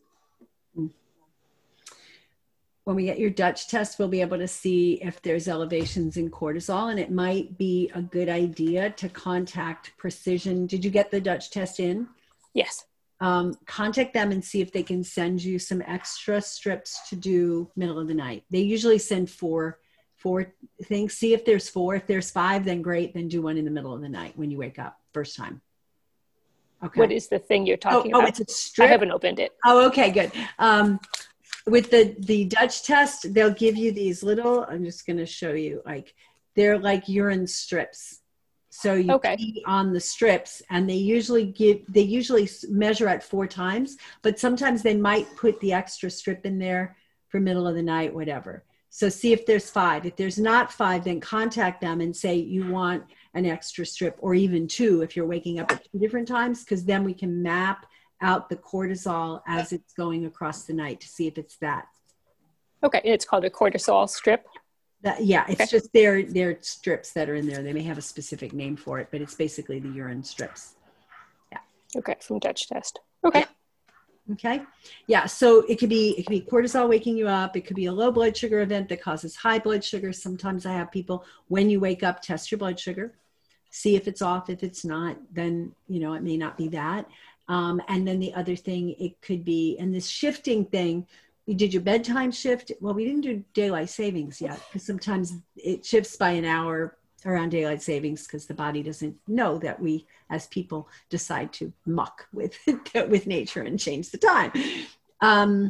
When we get your Dutch test, we'll be able to see if there's elevations in cortisol, and it might be a good idea to contact Precision. Did you get the Dutch test in? Yes. Contact them and see if they can send you some extra strips to do middle of the night. They usually send four things. See if there's 4. If there's 5, then great. Then do one in the middle of the night when you wake up first time. Okay. What is the thing you're talking about? Oh, it's a strip. I haven't opened it. Oh, okay, good. With the Dutch test, they'll give you these little, I'm just going to show you, like, they're like urine strips. So you pee on the strips, and they usually measure at 4 times, but sometimes they might put the extra strip in there for middle of the night, whatever. So see if there's 5. If there's not 5, then contact them and say you want an extra strip, or even 2 if you're waking up at 2 different times, because then we can map out the cortisol as it's going across the night to see if it's that. Okay, it's called a cortisol strip? It's just their strips that are in there. They may have a specific name for it, but it's basically the urine strips. Yeah. Okay, from Dutch test. Okay. Yeah. Okay. Yeah, so it could be cortisol waking you up. It could be a low blood sugar event that causes high blood sugar. Sometimes I have people, when you wake up, test your blood sugar. See if it's off. If it's not, then, it may not be that. And then the other thing, it could be, and this shifting thing, you did your bedtime shift. Well, we didn't do daylight savings yet, because sometimes it shifts by an hour around daylight savings because the body doesn't know that we as people decide to muck with nature and change the time. And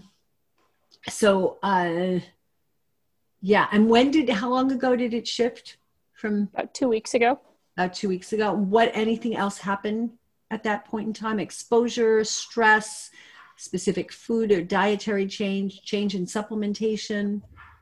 how long ago did it shift? From about 2 weeks ago. About 2 weeks ago. Anything else happened at that point in time? Exposure, stress, specific food or dietary change in supplementation,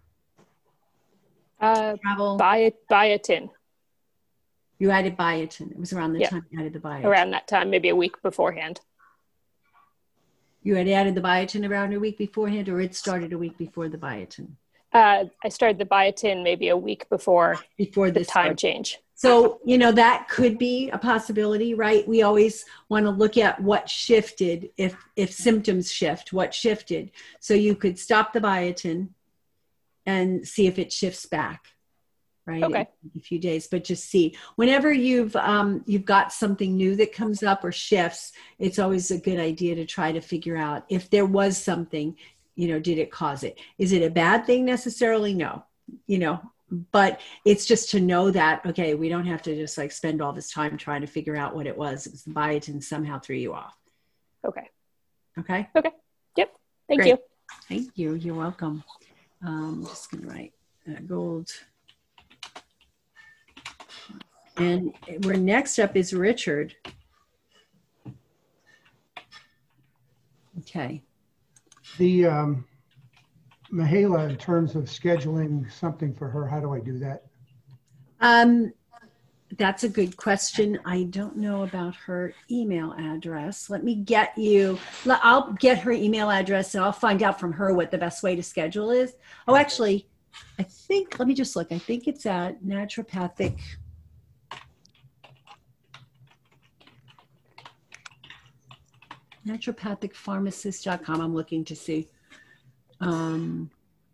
travel? Biotin. You added biotin. It was around the time you added the biotin. Around that time, maybe a week beforehand. You had added the biotin around a week beforehand, or it started a week before the biotin? I started the biotin maybe a week before the time change. So, that could be a possibility, right? We always want to look at what shifted, if symptoms shift, what shifted. So you could stop the biotin and see if it shifts back, right? Okay. In a few days, but just see. Whenever you've got something new that comes up or shifts, it's always a good idea to try to figure out if there was something, did it cause it? Is it a bad thing necessarily? No, but it's just to know that, okay, we don't have to just like spend all this time trying to figure out what it was. It was the biotin somehow threw you off. Okay. Okay. Okay. Yep. Thank Great. you. Thank you. You're welcome. I'm just going to write gold. And we're next up is Richard. Okay. The Mihaela, in terms of scheduling something for her, how do I do that? That's a good question. I don't know about her email address. Let me get you, I'll get her email address and I'll find out from her what the best way to schedule is. Oh, actually, let me just look. I think it's at naturopathicpharmacist.com. I'm looking to see. I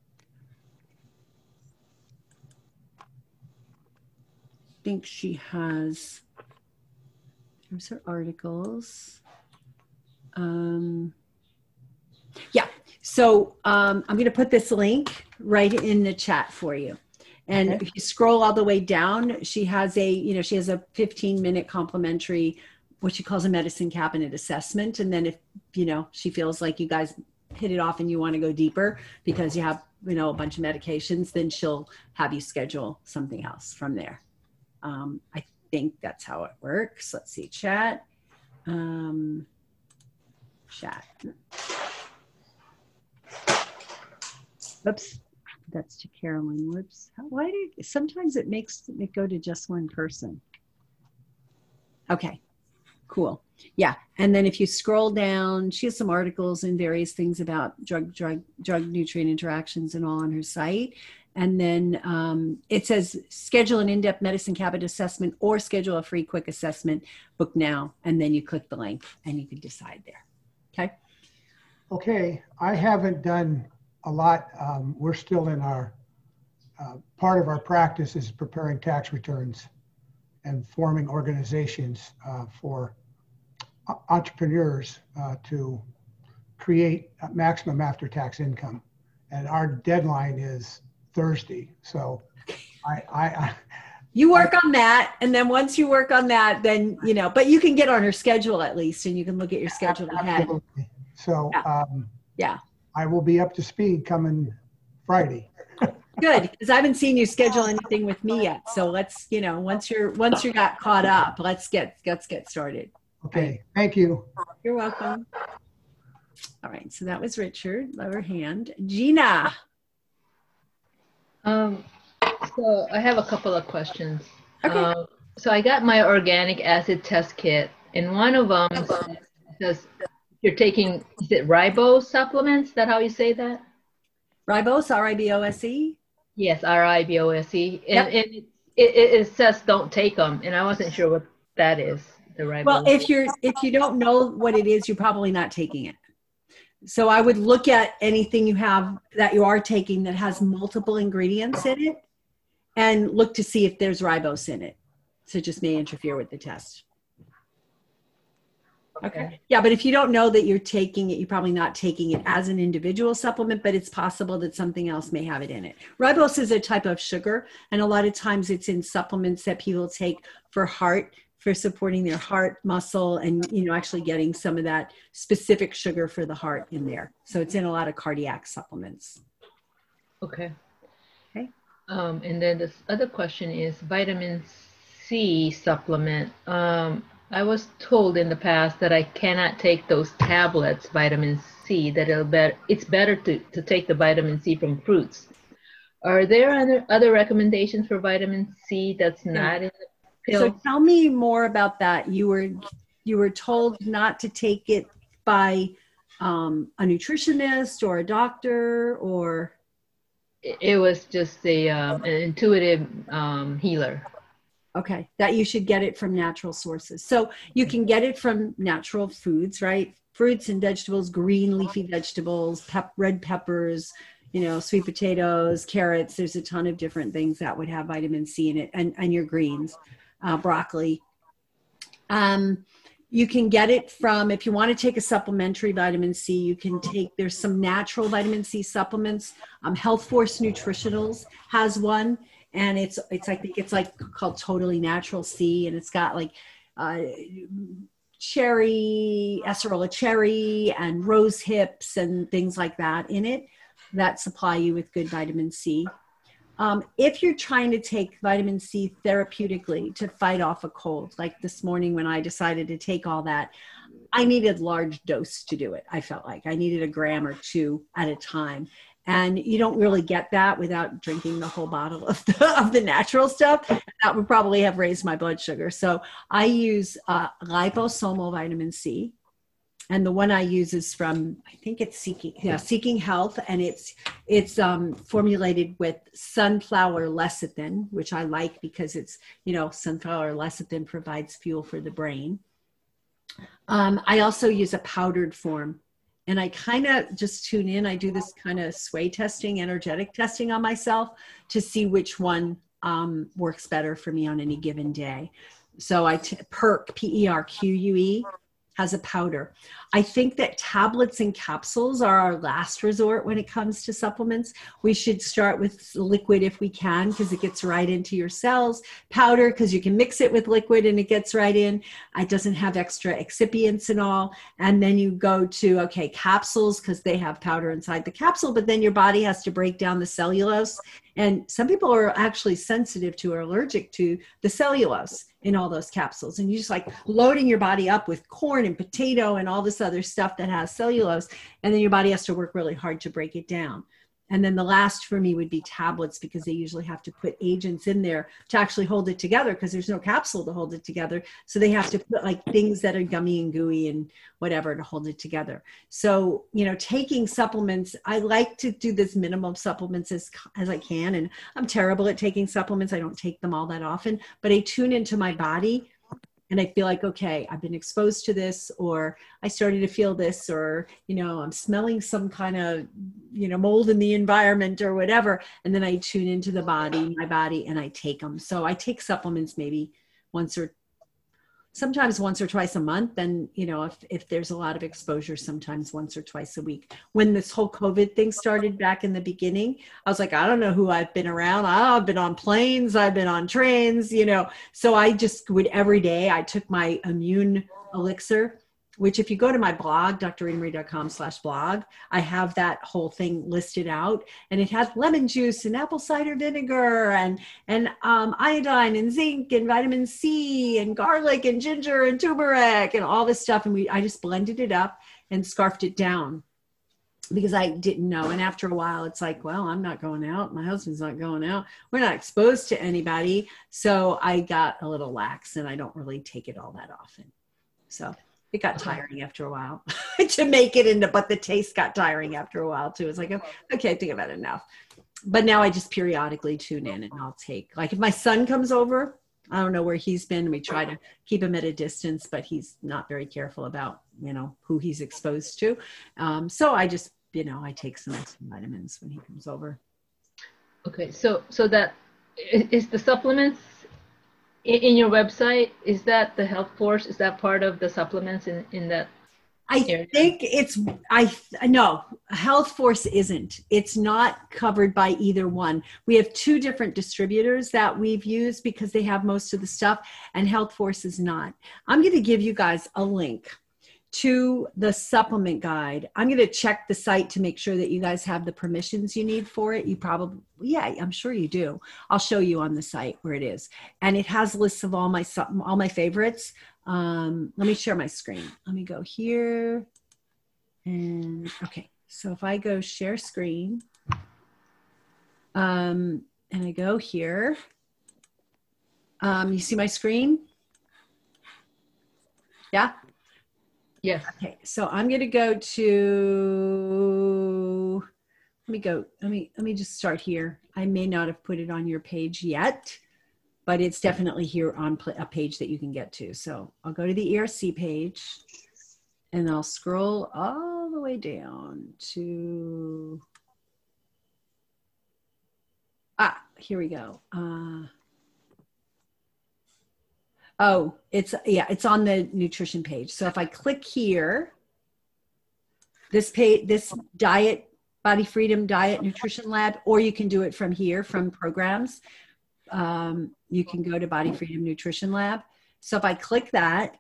think she has, here's her articles. Yeah, so I'm going to put this link right in the chat for you. And if you scroll all the way down, she has a 15-minute complimentary, what she calls a medicine cabinet assessment. And then if, she feels like you guys hit it off and you want to go deeper because you have, a bunch of medications, then she'll have you schedule something else from there. I think that's how it works. Let's see, chat. Chat. Oops, that's to Carolyn. Whoops. Sometimes it makes it go to just one person. Okay, cool. Yeah. And then if you scroll down, she has some articles and various things about drug nutrient interactions and all on her site. And then it says schedule an in-depth medicine cabinet assessment or schedule a free quick assessment, book now. And then you click the link and you can decide there. Okay. Okay. I haven't done a lot. We're still in our, part of our practice is preparing tax returns and forming organizations for entrepreneurs to create maximum after-tax income, and our deadline is Thursday. So, you work on that, and then once you work on that, then but you can get on her schedule at least, and you can look at your schedule ahead. Absolutely. So, yeah, I will be up to speed coming Friday. Good, because I haven't seen you schedule anything with me yet. So let's, once you got caught up, let's get started. Okay, thank you. You're welcome. All right, so that was Richard, lower hand. Gina. So I have a couple of questions. Okay. So I got my organic acid test kit, and one of them says you're taking, is it ribose supplements? Is that how you say that? Ribose, R-I-B-O-S-E? Yes, R-I-B-O-S-E. Yep. And it says don't take them, and I wasn't sure what that is. Well, if you don't know what it is, you're probably not taking it. So I would look at anything you have that you are taking that has multiple ingredients in it and look to see if there's ribose in it. So it just may interfere with the test. Okay. Yeah, but if you don't know that you're taking it, you're probably not taking it as an individual supplement, but it's possible that something else may have it in it. Ribose is a type of sugar, and a lot of times it's in supplements that people take for heart, for supporting their heart muscle and, actually getting some of that specific sugar for the heart in there. So it's in a lot of cardiac supplements. Okay. Okay. And then this other question is vitamin C supplement. I was told in the past that I cannot take those tablets, vitamin C, that it's better to take the vitamin C from fruits. Are there other recommendations for vitamin C that's not in the pill? So tell me more about that. You were told not to take it by a nutritionist or a doctor, or? It was just an intuitive healer. Okay, that you should get it from natural sources. So you can get it from natural foods, right? Fruits and vegetables, green leafy vegetables, red peppers, sweet potatoes, carrots. There's a ton of different things that would have vitamin C in it, and your greens, broccoli. You can get it from, if you want to take a supplementary vitamin C, you can take, there's some natural vitamin C supplements. Health Force Nutritionals has one. And it's I think it's called Totally Natural C, and it's got cherry, acerola cherry, and rose hips and things like that in it that supply you with good vitamin C. If you're trying to take vitamin C therapeutically to fight off a cold, like this morning when I decided to take all that, I needed large dose to do it. I felt like I needed 1 gram or 2 at a time. And you don't really get that without drinking the whole bottle of the natural stuff. That would probably have raised my blood sugar. So I use liposomal vitamin C. And the one I use is from, I think it's Seeking Health. And it's formulated with sunflower lecithin, which I like because it's, sunflower lecithin provides fuel for the brain. I also use a powdered form. And I kind of just tune in. I do this kind of sway testing, energetic testing on myself to see which one works better for me on any given day. So PERQ, P-E-R-Q-U-E, has a powder. I think that tablets and capsules are our last resort when it comes to supplements. We should start with liquid if we can, because it gets right into your cells. Powder, because you can mix it with liquid and it gets right in. It doesn't have extra excipients and all. And then you go to, capsules, because they have powder inside the capsule, but then your body has to break down the cellulose. And some people are actually sensitive to or allergic to the cellulose in all those capsules. And you just loading your body up with corn and potato and all this other stuff that has cellulose. And then your body has to work really hard to break it down. And then the last for me would be tablets, because they usually have to put agents in there to actually hold it together, because there's no capsule to hold it together. So they have to put like things that are gummy and gooey and whatever to hold it together. So, you know, taking supplements, I like to do this minimum supplements as I can. And I'm terrible at taking supplements. I don't take them all that often, but I tune into my body. And I feel like, okay, I've been exposed to this, or I started to feel this, or, you know, I'm smelling some kind of, you know, mold in the environment or whatever. And then I tune into my body, and I take them. So I take supplements maybe sometimes once or twice a month. And, you know, if there's a lot of exposure, sometimes once or twice a week. When this whole COVID thing started back in the beginning, I was like, I don't know who I've been around. I've been on planes, I've been on trains, you know, so I just would every day, I took my immune elixir, which if you go to my blog, drrenamarie.com/blog, I have that whole thing listed out, and it has lemon juice and apple cider vinegar and iodine and zinc and vitamin C and garlic and ginger and turmeric and all this stuff. And I just blended it up and scarfed it down, because I didn't know. And after a while, it's like, well, I'm not going out. My husband's not going out. We're not exposed to anybody. So I got a little lax, and I don't really take it all that often. So it got tiring after a while to make it into, but the taste got tiring after a while too. It's like, okay, I think I've had enough. But now I just periodically tune in, and I'll take, like, if my son comes over, I don't know where he's been. We try to keep him at a distance, but he's not very careful about, you know, who he's exposed to. So I just, you know, I take some vitamins when he comes over. Okay. So that is the supplements in your website. Is that the Health Force? Is that part of the supplements in that? I think no, Health Force isn't. It's not covered by either one. We have two different distributors that we've used because they have most of the stuff, and Health Force is not. I'm going to give you guys a link to the supplement guide. I'm going to check the site to make sure that you guys have the permissions you need for it. You probably, yeah, I'm sure you do. I'll show you on the site where it is. And it has lists of all my favorites. Let me share my screen. Let me go here. And okay. So if I go share screen, and I go here, you see my screen? Yeah. Yes. Okay, so I'm going to go to, let me just start here. I may not have put it on your page yet, but it's definitely here on a page that you can get to. So I'll go to the ERC page, and I'll scroll all the way down to, here we go. Oh, it's on the nutrition page. So if I click here, this page, this diet, Body Freedom Diet Nutrition Lab, or you can do it from here, from programs. You can go to Body Freedom Nutrition Lab. So if I click that,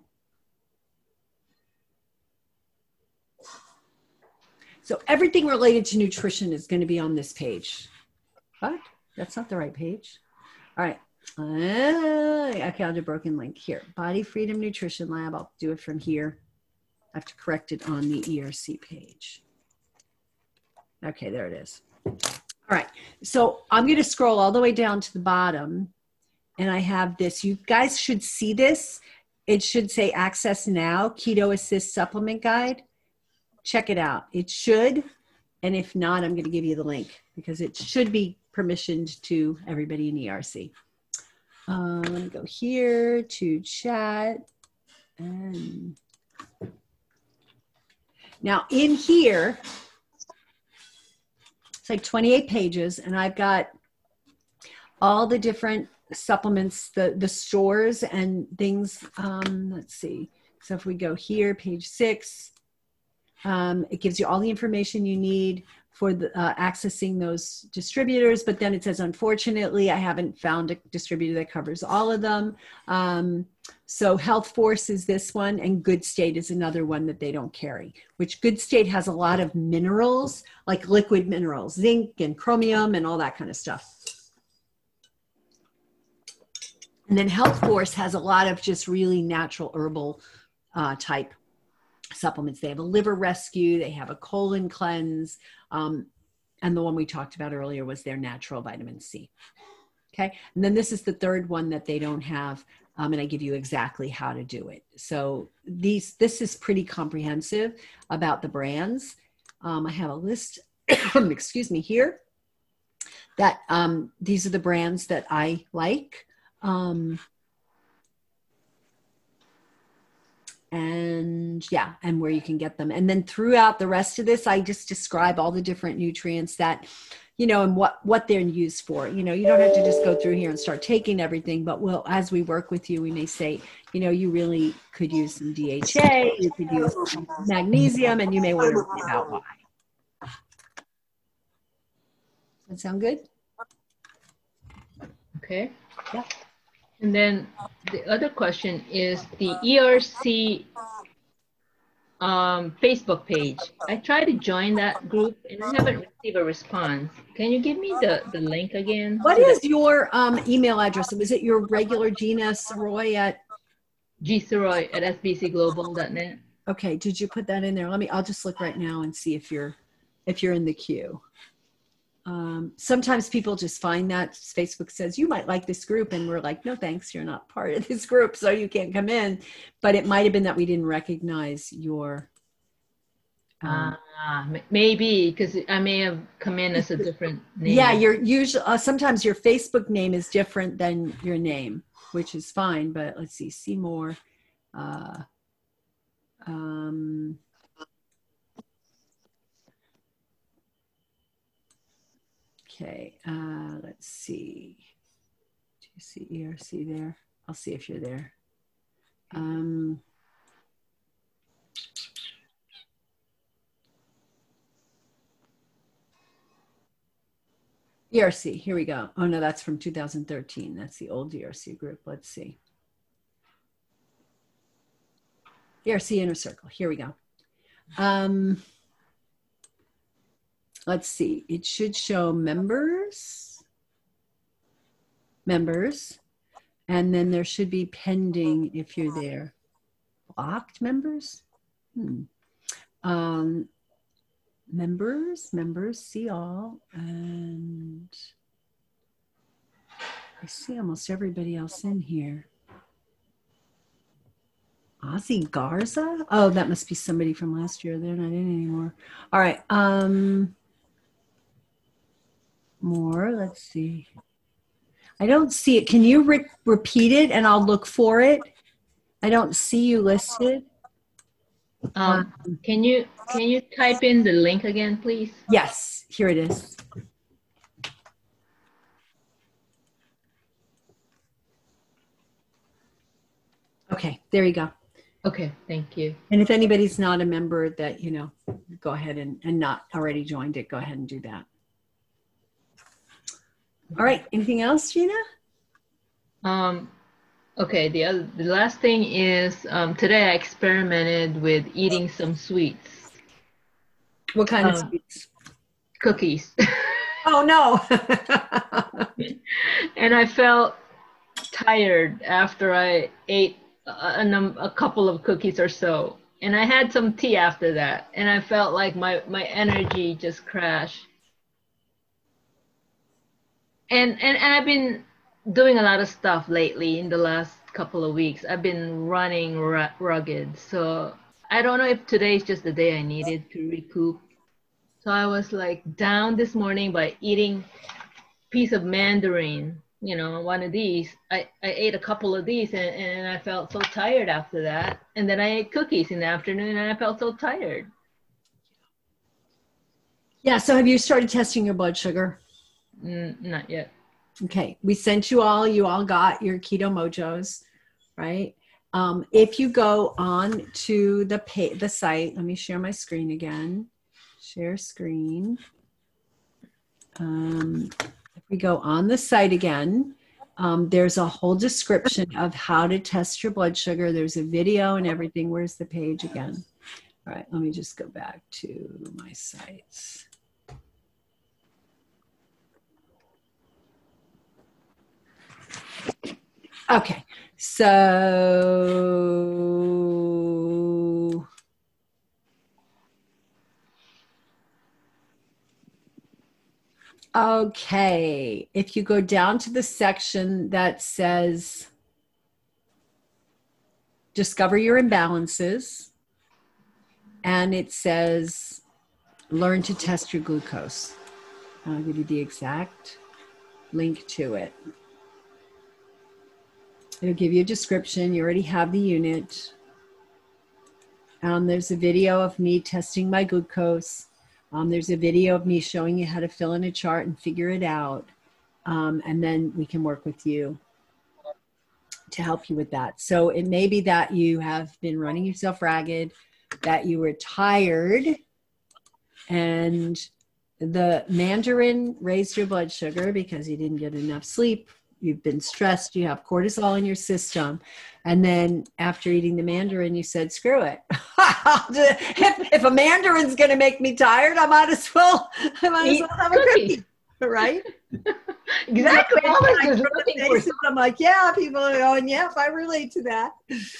so everything related to nutrition is going to be on this page. What? That's not the right page. All right. Okay, I'll do broken link here. Body Freedom Nutrition Lab. I'll do it from here. I have to correct it on the ERC page. Okay, there it is. All right, so I'm going to scroll all the way down to the bottom, and I have this. You guys should see this. It should say Access Now, Keto Assist Supplement Guide. Check it out. It should, and if not, I'm going to give you the link because it should be permissioned to everybody in ERC. Let me go here to chat. And now in here, it's like 28 pages, and I've got all the different supplements, the stores and things. Let's see. So if we go here, page 6, it gives you all the information you need for the, accessing those distributors, but then it says, unfortunately, I haven't found a distributor that covers all of them. So Health Force is this one, and Good State is another one that they don't carry, which Good State has a lot of minerals, like liquid minerals, zinc and chromium and all that kind of stuff. And then Health Force has a lot of just really natural herbal type supplements. They have a liver rescue, they have a colon cleanse, and the one we talked about earlier was their natural vitamin C. Okay. And then this is the third one that they don't have. And I give you exactly how to do it. So this is pretty comprehensive about the brands. I have a list, excuse me, here that these are the brands that I like. And yeah, and where you can get them. And then throughout the rest of this, I just describe all the different nutrients that, you know, and what they're used for. You know, you don't have to just go through here and start taking everything, but as we work with you, we may say, you know, you really could use some DHA, you could use some magnesium, and you may want to read about why. Does that sound good? Okay. Yeah. And then the other question is the ERC Facebook page. I tried to join that group and I haven't received a response. Can you give me the link again? What is your email address? Was it your regular Gina Saroy at gsaroy@sbcglobal.net? Okay, did you put that in there? I'll just look right now and see if you're in the queue. Sometimes people just find that Facebook says you might like this group, and we're like, no thanks, you're not part of this group, so you can't come in. But it might have been that we didn't recognize your maybe because I may have come in as a different name. Yeah, you're usually sometimes your Facebook name is different than your name, which is fine. But let's see more. Okay, let's see. Do you see ERC there? I'll see if you're there. ERC, here we go. Oh no, that's from 2013. That's the old ERC group. Let's see. ERC Inner Circle, here we go. Let's see, it should show members, and then there should be pending if you're there. Blocked members? Members, see all, and I see almost everybody else in here. Ozzy Garza? Oh, that must be somebody from last year. They're not in anymore. All right. More, let's see. I don't see it. Can you repeat it and I'll look for it? I don't see you listed. Can you type in the link again, please? Yes, here it is. Okay, there you go. Okay, thank you. And if anybody's not a member that, you know, go ahead and not already joined it, go ahead and do that. All right, anything else, Gina? Okay, the last thing is today I experimented with eating some sweets. What kind of sweets? Cookies. Oh no. And I felt tired after I ate a couple of cookies or so. And I had some tea after that. And I felt like my energy just crashed. And I've been doing a lot of stuff lately in the last couple of weeks. I've been running rugged. So I don't know if today's just the day I needed to recoup. So I was like down this morning by eating a piece of mandarin, you know, one of these. I ate a couple of these and I felt so tired after that. And then I ate cookies in the afternoon and I felt so tired. Yeah, so have you started testing your blood sugar? Not yet. Okay, we sent you all got your Keto Mojos, right? If you go on to the site, let me share my screen again. Share screen. If we go on the site again, there's a whole description of how to test your blood sugar. There's a video and everything. Where's the page again? All right, let me just go back to my sites. Okay, so Okay, if you go down to the section that says discover your imbalances, and it says learn to test your glucose. I'll give you the exact link to it. It'll give you a description. You already have the unit. There's a video of me testing my glucose. There's a video of me showing you how to fill in a chart and figure it out. And then we can work with you to help you with that. So it may be that you have been running yourself ragged, that you were tired, and the mandarin raised your blood sugar because you didn't get enough sleep. You've been stressed, you have cortisol in your system. And then after eating the mandarin, you said, screw it. if a mandarin's going to make me tired, I might as well have a cookie, right? Exactly. I'm like, yeah, people are going, yeah, if I relate to that.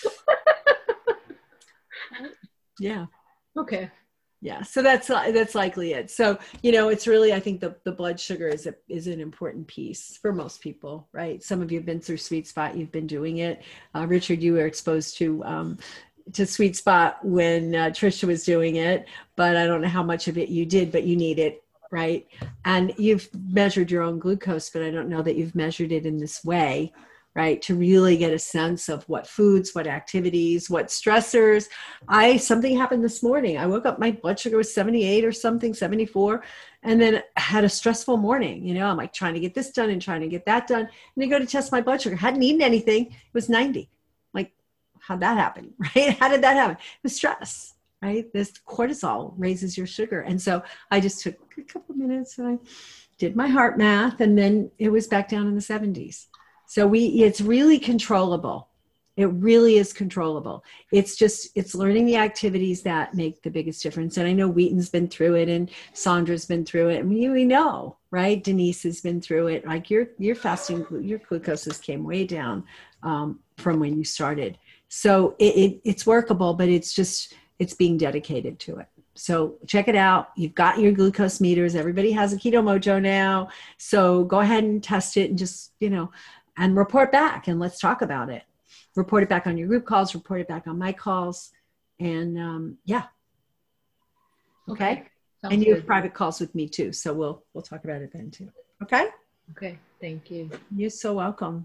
Yeah. Okay. Yeah, so that's likely it. So, it's really, I think the blood sugar is an important piece for most people, right? Some of you have been through Sweet Spot, you've been doing it. Richard, you were exposed to Sweet Spot when Trisha was doing it, but I don't know how much of it you did, but you need it, right? And you've measured your own glucose, but I don't know that you've measured it in this way, right? To really get a sense of what foods, what activities, what stressors. Something happened this morning. I woke up, my blood sugar was 78 or something, 74. And then I had a stressful morning. I'm like trying to get this done and trying to get that done. And I go to test my blood sugar. Hadn't eaten anything. It was 90. Like, how'd that happen, right? How did that happen? It was stress, right? This cortisol raises your sugar. And so I just took a couple of minutes and I did my heart math, and then it was back down in the 70s. So it's really controllable. It really is controllable. It's learning the activities that make the biggest difference. And I know Wheaton's been through it and Sandra's been through it. I mean, we know, right? Denise has been through it. Like your fasting, your glucoses came way down from when you started. So it's workable, but it's being dedicated to it. So check it out. You've got your glucose meters. Everybody has a Keto Mojo now. So go ahead and test it and just, and report back, and let's talk about it. Report it back on your group calls, report it back on my calls. And yeah. Okay. And you have private calls with me too. So we'll talk about it then too. Okay. Okay. Thank you. You're so welcome.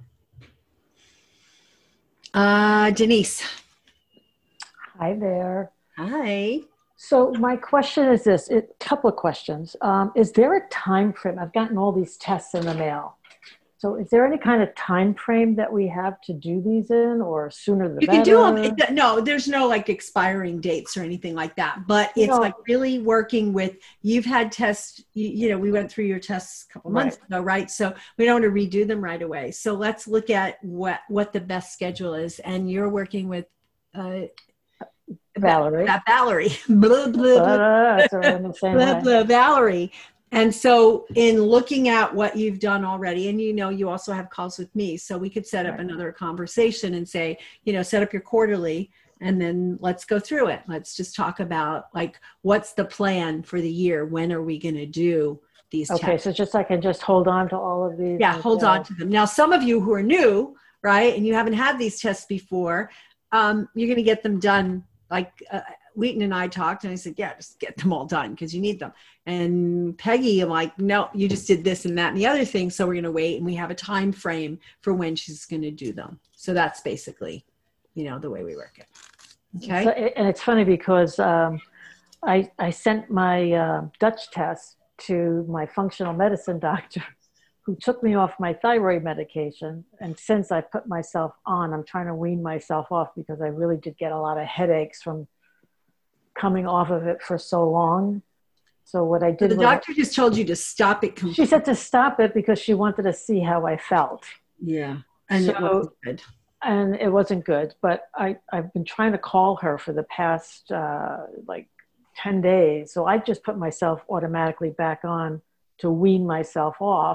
Denise. Hi there. Hi. So my question is this, a couple of questions. Is there a time frame? I've gotten all these tests in the mail. So is there any kind of time frame that we have to do these in, or sooner the better? You can do them. No, there's no like expiring dates or anything like that. But it's like really working with, you've had tests, we went through your tests a couple months ago, right? So we don't want to redo them right away. So let's look at what the best schedule is. And you're working with Valerie. Valerie. Blah, blah, blah. Valerie. And so in looking at what you've done already, and you also have calls with me, so we could set up another conversation and say, set up your quarterly, and then let's go through it. Let's just talk about like, what's the plan for the year? When are we going to do these tests? Okay, so I can just hold on to all of these? Yeah, hold on to them. Now, some of you who are new, right, and you haven't had these tests before, you're going to get them done like Wheaton and I talked, and I said, yeah, just get them all done because you need them. And Peggy, I'm like, no, you just did this and that and the other thing. So we're going to wait, and we have a time frame for when she's going to do them. So that's basically, the way we work it. Okay. So, and it's funny because I sent my Dutch test to my functional medicine doctor, who took me off my thyroid medication. And since I put myself on, I'm trying to wean myself off because I really did get a lot of headaches from coming off of it for so long. So what I did, the doctor just told you to stop it completely. She said to stop it because she wanted to see how I felt. Yeah. And it wasn't good. And it wasn't good. But I've been trying to call her for the past 10 days. So I just put myself automatically back on to wean myself off.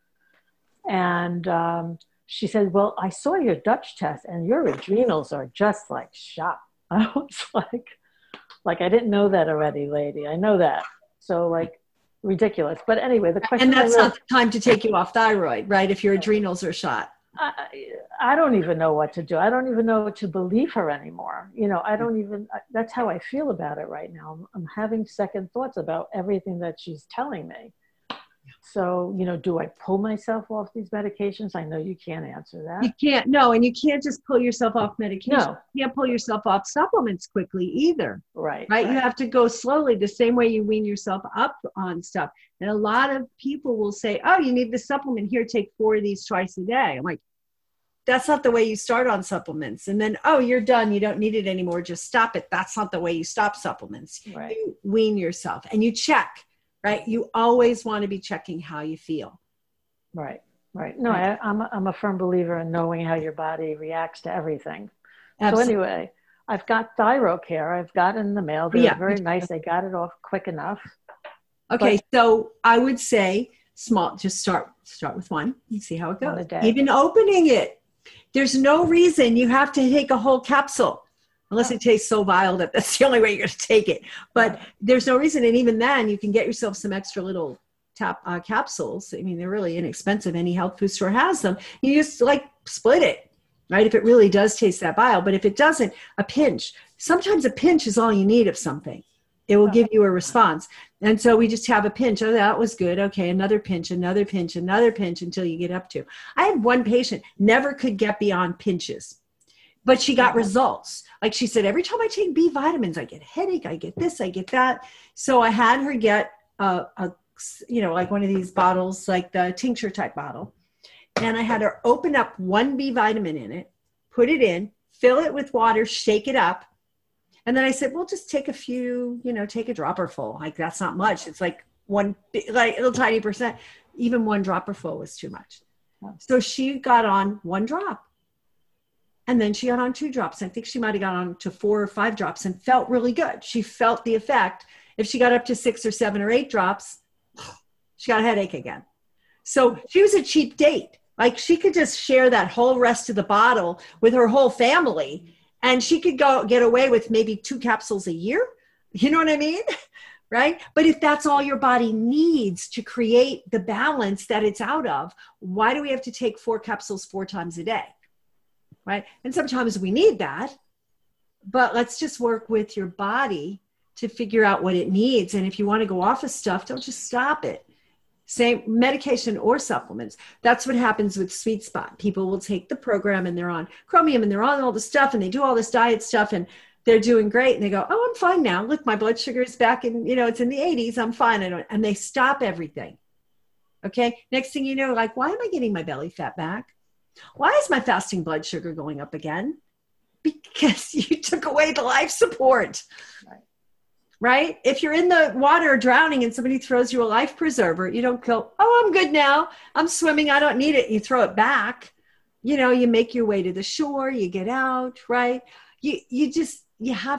And she said, well, I saw your Dutch test and your adrenals are just like shot. I was like, I didn't know that already, lady. I know that. So ridiculous. But anyway, the question. And that's not the time to take you off thyroid, right? If your adrenals are shot. I don't even know what to do. I don't even know what to believe her anymore. You know, that's how I feel about it right now. I'm having second thoughts about everything that she's telling me. So, you know, do I pull myself off these medications? I know you can't answer that. You can't, no, and you can't just pull yourself off medication. No. You can't pull yourself off supplements quickly either. Right. You have to go slowly, the same way you wean yourself up on stuff. And a lot of people will say, oh, you need the supplement here, take 4 of these twice a day. I'm like, that's not the way you start on supplements. And then, oh, you're done. You don't need it anymore. Just stop it. That's not the way you stop supplements. Right. You wean yourself and you check, right? You always want to be checking how you feel. Right. No, I'm a firm believer in knowing how your body reacts to everything. Absolutely. So anyway, I've got ThyroCare. I've got it in the mail. They're very nice. They got it off quick enough. Okay. So I would say just start with one and see how it goes. Even opening it. There's no reason you have to take a whole capsule unless it tastes so vile that that's the only way you're going to take it. But there's no reason. And even then you can get yourself some extra little capsules. I mean, they're really inexpensive. Any health food store has them. You just like split it, right? If it really does taste that vile, but if it doesn't, a pinch. Sometimes a pinch is all you need of something. It will give you a response. And so we just have a pinch. Oh, that was good. Okay. Another pinch, another pinch, another pinch until you get up to. I had one patient never could get beyond pinches, but she got results. Like she said, every time I take B vitamins, I get a headache. I get this, I get that. So I had her get like one of these bottles, like the tincture type bottle. And I had her open up 1 B vitamin in it, put it in, fill it with water, shake it up. And then I said, well, just take a few, take a dropper full. Like that's not much. It's like one, like little tiny percent. Even 1 dropper full was too much. So she got on 1 drop. And then she got on 2 drops. I think she might've got on to 4 or 5 drops and felt really good. She felt the effect. If she got up to 6 or 7 or 8 drops, she got a headache again. So she was a cheap date. Like she could just share that whole rest of the bottle with her whole family. And she could get away with maybe 2 capsules a year. You know what I mean? Right? But if that's all your body needs to create the balance that it's out of, why do we have to take 4 capsules 4 times a day? Right? And sometimes we need that, but let's just work with your body to figure out what it needs. And if you want to go off of stuff, don't just stop it. Same medication or supplements. That's what happens with Sweet Spot. People will take the program and they're on chromium and they're on all the stuff and they do all this diet stuff and they're doing great. And they go, oh, I'm fine now. Look, my blood sugar is back in, it's in the 80s. I'm fine. And they stop everything. Okay. Next thing you know, like, why am I getting my belly fat back? Why is my fasting blood sugar going up again? Because you took away the life support. Right? If you're in the water drowning and somebody throws you a life preserver, you don't go, oh, I'm good now. I'm swimming. I don't need it. You throw it back. You make your way to the shore, you get out, right? You have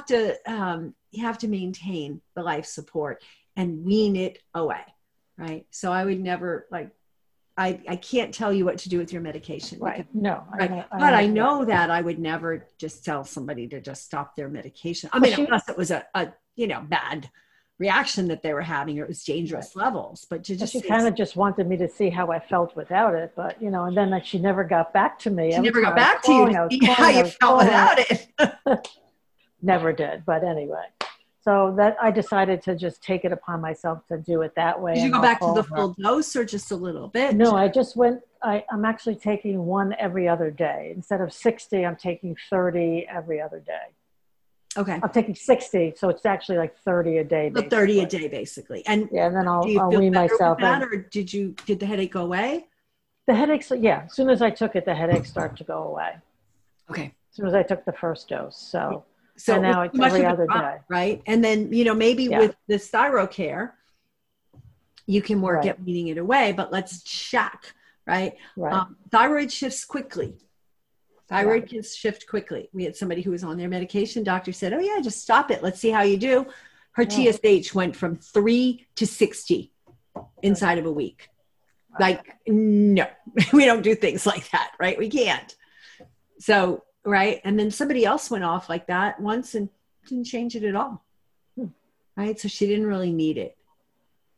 to maintain the life support and wean it away. Right. So I would never I can't tell you what to do with your medication. Right. No. Right. But I know that I would never just tell somebody to just stop their medication. I mean, unless it was a bad reaction that they were having or it was dangerous levels, but she kind of just wanted me to see how I felt without it. But, and then she never got back to me. She never got back to you to see how you felt without it. Never did. But anyway. So that I decided to just take it upon myself to do it that way. Did you go back to the full dose or just a little bit? No, I just went, I'm actually taking 1 every other day. Instead of 60, I'm taking 30 every other day. Okay. I'm taking 60, so it's actually like 30 a day. So 30 a day, basically. And yeah, and then I'll wean myself out. Or did the headache go away? The headaches, yeah. As soon as I took it, the headaches start to go away. Okay. As soon as I took the first dose. So and now it's every other day. Right. And then, maybe with this ThyroCare, you can work at weaning it away, but let's check, right? Thyroid shifts quickly. Thyroid can shift quickly. We had somebody who was on their medication. Doctor said, oh yeah, just stop it. Let's see how you do. Her TSH went from 3 to 60 inside of a week. Like, no, we don't do things like that, right? We can't. So, right. And then somebody else went off like that once and didn't change it at all. Right. So she didn't really need it.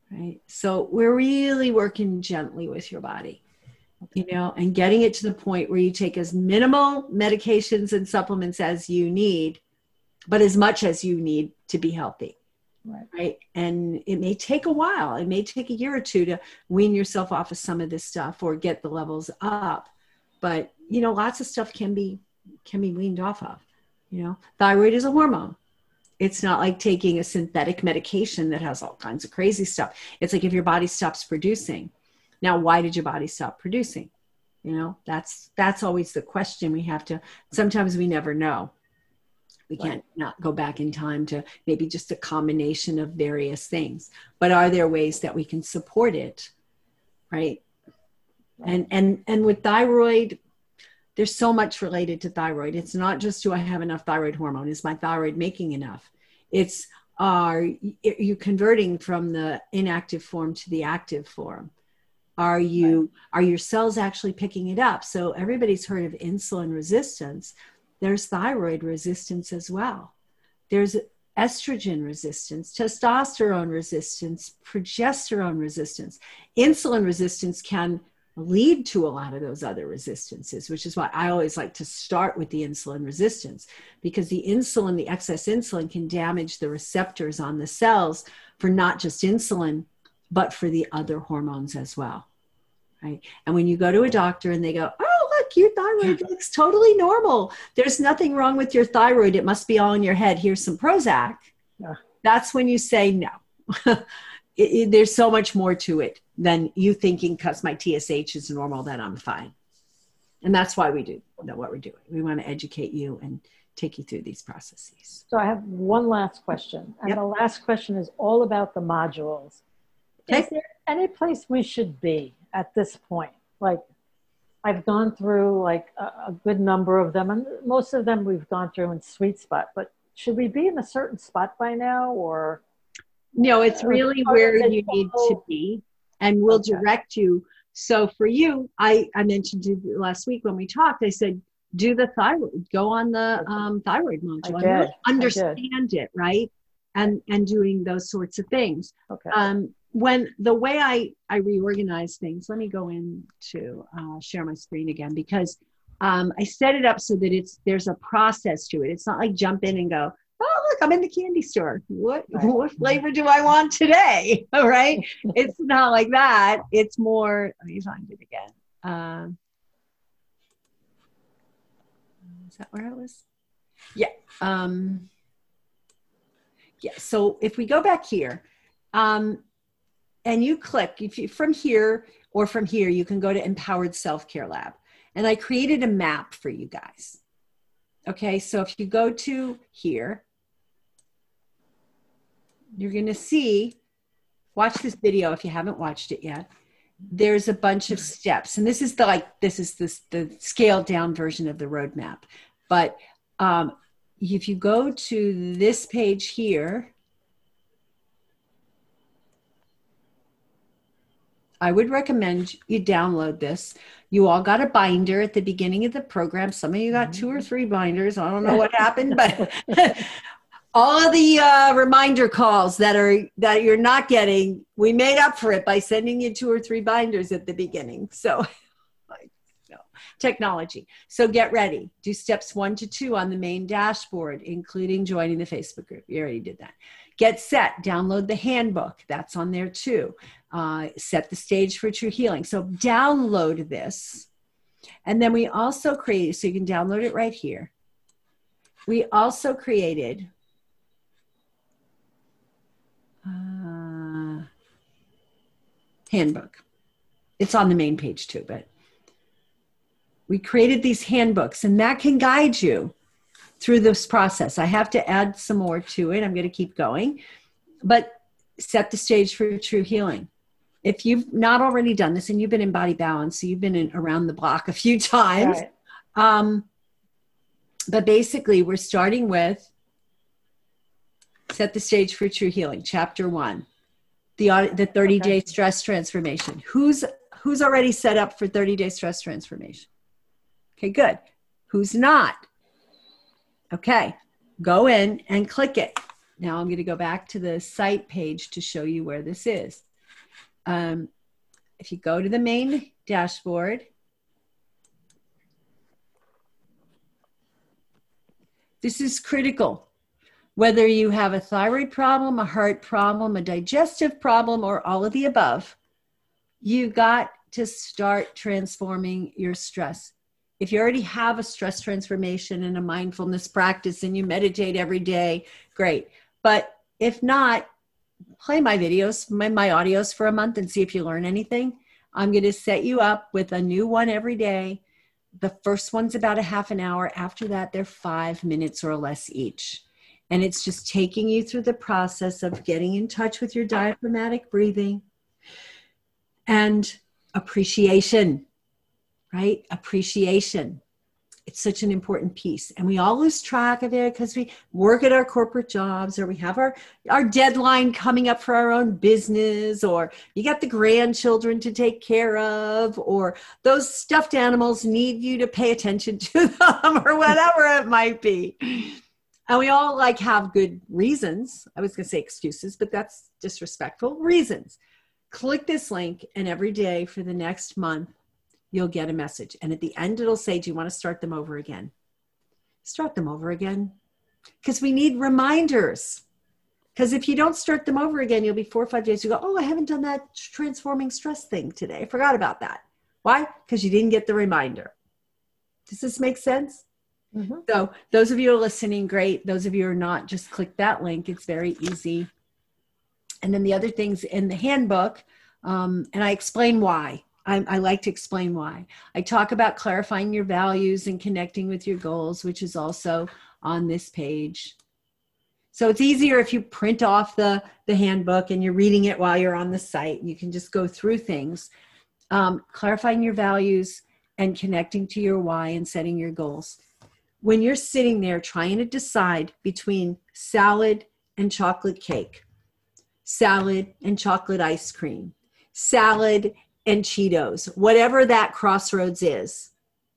right? So we're really working gently with your body, you know, and getting it to the point where you take as minimal medications and supplements as you need, but as much as you need to be healthy. Right. And it may take a while. It may take a year or two to wean yourself off of some of this stuff or get the levels up. But, you know, lots of stuff can be weaned off of. You know, thyroid is a hormone. It's not like taking a synthetic medication that has all kinds of crazy stuff. It's like if your body stops producing. Now, why did your body stop producing? You know, that's always the question we have to, sometimes we never know. We can't not go back in time to maybe just a combination of various things, but are there ways that we can support it? Right. And with thyroid, there's so much related to thyroid. It's not just, do I have enough thyroid hormone? Is my thyroid making enough? It's, are you converting from the inactive form to the active form? Are your cells actually picking it up? So everybody's heard of insulin resistance. There's thyroid resistance as well. There's estrogen resistance, testosterone resistance, progesterone resistance. Insulin resistance can lead to a lot of those other resistances, which is why I always like to start with the insulin resistance, because the insulin, the excess insulin, can damage the receptors on the cells for not just insulin, but for the other hormones as well. Right. And when you go to a doctor and they go, oh, look, your thyroid looks totally normal. There's nothing wrong with your thyroid. It must be all in your head. Here's some Prozac. Yeah. That's when you say no. There's so much more to it than you thinking because my TSH is normal that I'm fine. And that's why we do know what we're doing. We want to educate you and take you through these processes. So I have one last question. And the last question is all about the modules. Okay. Is there any place we should be at this point? Like, I've gone through like a good number of them, and most of them we've gone through in sweet spot, but should we be in a certain spot by now, or? No, it's really where you need to be, and we'll direct you. So for you, I mentioned you last week when we talked, I said, do the thyroid, go on the thyroid module, understand it, right? And doing those sorts of things. Okay. When the way I reorganize things, let me go into share my screen again, because I set it up so that there's a process to it. It's not like jump in and go, oh, look, I'm in the candy store. What flavor do I want today? All right. It's not like that. It's more, let me find it again. Is that where it was? Yeah. Yeah. So if we go back here, and you click, if you from here or from here, you can go to Empowered Self-Care Lab. And I created a map for you guys. Okay, so if you go to here, you're going to see, watch this video if you haven't watched it yet. There's a bunch of steps, and this is the scaled down version of the roadmap. But if you go to this page here, I would recommend you download this. You all got a binder at the beginning of the program. Some of you got 2 or 3 binders. I don't know what happened, but all of the reminder calls that you're not getting, we made up for it by sending you 2 or 3 binders at the beginning. So technology. So get ready. Do steps 1 to 2 on the main dashboard, including joining the Facebook group. You already did that. Get set, download the handbook. That's on there too. Set the stage for true healing. So download this. And then we also created, so you can download it right here. We also created handbook. It's on the main page too, but we created these handbooks, and that can guide you through this process. I have to add some more to it. I'm going to keep going, but set the stage for true healing. If you've not already done this, and you've been in Body Balance, so you've been around the block a few times, right. But basically we're starting with set the stage for true healing, chapter 1, the 30-day stress transformation. Who's already set up for 30-day stress transformation? Okay, good. Who's not? Okay, go in and click it. Now I'm going to go back to the site page to show you where this is. if you go to the main dashboard, this is critical. Whether you have a thyroid problem, a heart problem, a digestive problem, or all of the above, you got to start transforming your stress. If you already have a stress transformation and a mindfulness practice and you meditate every day, great. But if not, play my videos, my audios for a month and see if you learn anything. I'm going to set you up with a new one every day. The first one's about a half an hour. After that, they're 5 minutes or less each. And it's just taking you through the process of getting in touch with your diaphragmatic breathing and appreciation, right? Appreciation. It's such an important piece. And we all lose track of it because we work at our corporate jobs, or we have our deadline coming up for our own business, or you got the grandchildren to take care of, or those stuffed animals need you to pay attention to them, or whatever it might be. And we all like have good reasons. I was going to say excuses, but that's disrespectful. Reasons. Click this link, and every day for the next month, you'll get a message. And at the end, it'll say, do you want to start them over again? Start them over again. Because we need reminders. Because if you don't start them over again, you'll be 4 or 5 days. You go, oh, I haven't done that transforming stress thing today. I forgot about that. Why? Because you didn't get the reminder. Does this make sense? Mm-hmm. So those of you who are listening, great. Those of you who are not, just click that link. It's very easy. And then the other things in the handbook, and I explain why. I like to explain why. I talk about clarifying your values and connecting with your goals, which is also on this page. So it's easier if you print off the handbook and you're reading it while you're on the site. You can just go through things. Clarifying your values and connecting to your why and setting your goals. When you're sitting there trying to decide between salad and chocolate cake, salad and chocolate ice cream, salad and Cheetos, whatever that crossroads is,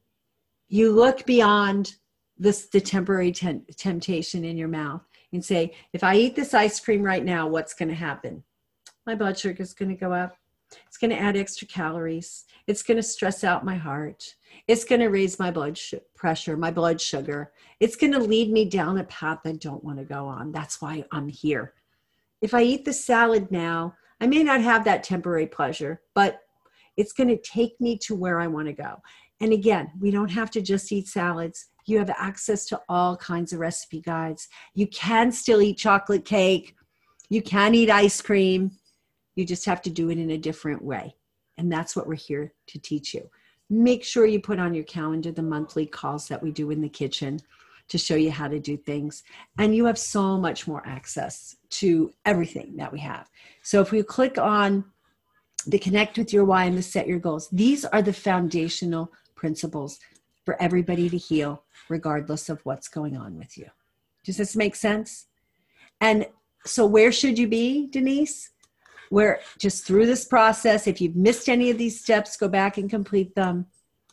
you look beyond the temporary temptation in your mouth and say, if I eat this ice cream right now, what's going to happen? My blood sugar is going to go up. It's going to add extra calories. It's going to stress out my heart. It's going to raise my blood pressure, my blood sugar. It's going to lead me down a path I don't want to go on. That's why I'm here. If I eat the salad now, I may not have that temporary pleasure, but it's going to take me to where I want to go. And again, we don't have to just eat salads. You have access to all kinds of recipe guides. You can still eat chocolate cake. You can eat ice cream. You just have to do it in a different way. And that's what we're here to teach you. Make sure you put on your calendar the monthly calls that we do in the kitchen to show you how to do things. And you have so much more access to everything that we have. So if we click on the connect with your why and the set your goals, these are the foundational principles for everybody to heal, regardless of what's going on with you. Does this make sense? And so where should you be, Denise? Where just through this process, if you've missed any of these steps, go back and complete them.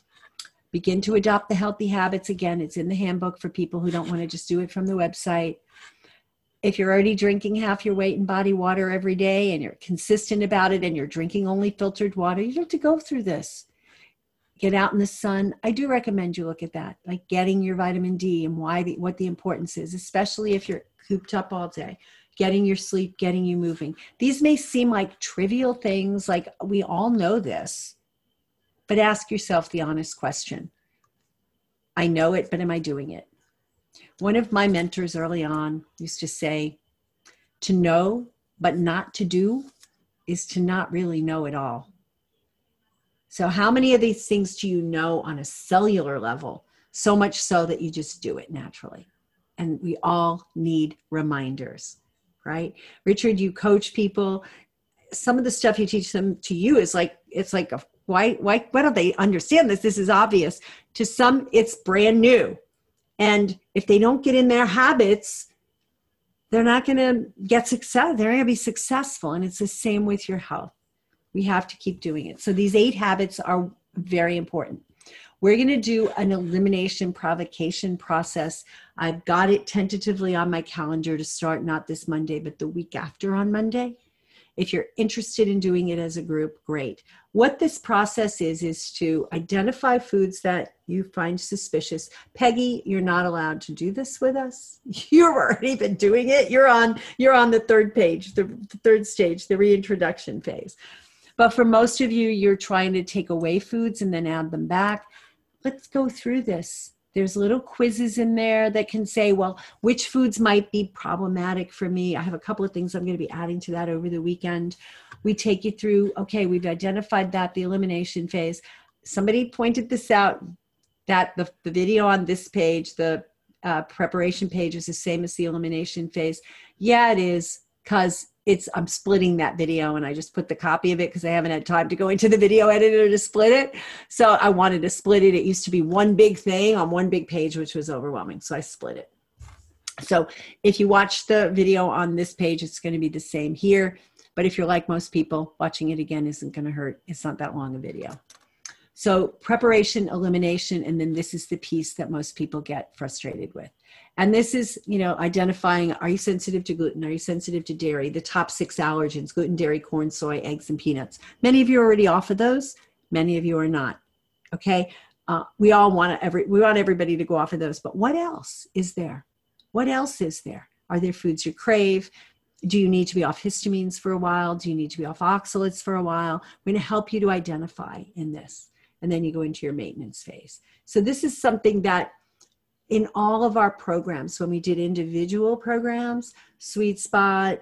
Begin to adopt the healthy habits. Again, it's in the handbook for people who don't want to just do it from the website. If you're already drinking half your weight in body water every day and you're consistent about it and you're drinking only filtered water, you don't have to go through this. Get out in the sun. I do recommend you look at that, like getting your vitamin D and what the importance is, especially if you're cooped up all day. Getting your sleep, getting you moving. These may seem like trivial things, like we all know this, but ask yourself the honest question. I know it, but am I doing it? One of my mentors early on used to say, to know but not to do is to not really know at all. So how many of these things do you know on a cellular level, so much so that you just do it naturally? And we all need reminders. Right? Richard, you coach people. Some of the stuff you teach them to you is like, it's like, why don't they understand this? This is obvious. To some, it's brand new. And if they don't get in their habits, they're not going to get success. They're going to be successful. And it's the same with your health. We have to keep doing it. So these 8 habits are very important. We're going to do an elimination provocation process. I've got it tentatively on my calendar to start not this Monday, but the week after on Monday. If you're interested in doing it as a group, great. What this process is to identify foods that you find suspicious. Peggy, you're not allowed to do this with us. You've already been doing it. You're on the third page, the third stage, the reintroduction phase. But for most of you, you're trying to take away foods and then add them back. Let's go through this. There's little quizzes in there that can say, well, which foods might be problematic for me? I have a couple of things I'm going to be adding to that over the weekend. We take you through, okay, we've identified that, the elimination phase. Somebody pointed this out, that the video on this page, the preparation page, is the same as the elimination phase. Yeah, it is, because I'm splitting that video, and I just put the copy of it because I haven't had time to go into the video editor to split it. So I wanted to split it. It used to be one big thing on one big page, which was overwhelming. So I split it. So if you watch the video on this page, it's going to be the same here. But if you're like most people, watching it again isn't going to hurt. It's not that long a video. So preparation, elimination, and then this is the piece that most people get frustrated with. And this is, identifying, are you sensitive to gluten? Are you sensitive to dairy? The top 6 allergens: gluten, dairy, corn, soy, eggs, and peanuts. Many of you are already off of those. Many of you are not. Okay. We want everybody to go off of those, but what else is there? What else is there? Are there foods you crave? Do you need to be off histamines for a while? Do you need to be off oxalates for a while? We're going to help you to identify in this. And then you go into your maintenance phase. So this is something that in all of our programs, when we did individual programs, Sweet Spot,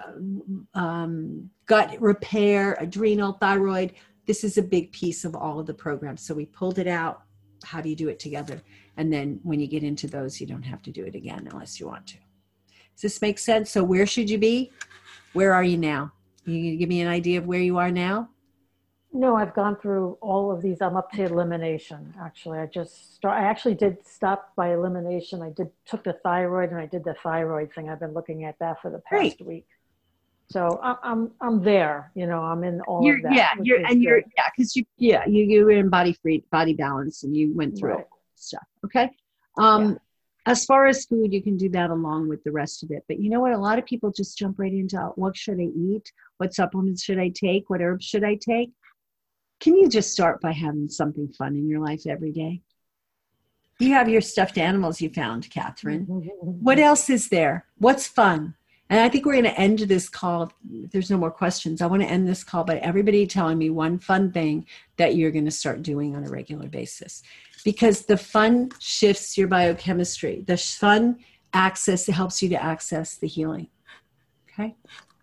gut repair, adrenal, thyroid, this is a big piece of all of the programs. So we pulled it out. How do you do it together? And then when you get into those, you don't have to do it again unless you want to. Does this make sense? So where should you be? Where are you now? Can you give me an idea of where you are now? No, I've gone through all of these. I'm up to elimination. Actually, I actually did stop by elimination. I took the thyroid, and I did the thyroid thing. I've been looking at that for the past week. So I'm there. I'm in all of that. Because you're in body balance, and you went through all stuff. Okay. As far as food, you can do that along with the rest of it. But you know what? A lot of people just jump right into what should I eat? What supplements should I take? What herbs should I take? Can you just start by having something fun in your life every day? You have your stuffed animals you found, Catherine. What else is there? What's fun? And I think we're going to end this call. If there's no more questions, I want to end this call by everybody telling me one fun thing that you're going to start doing on a regular basis. Because the fun shifts your biochemistry. The fun helps you to access the healing. Okay?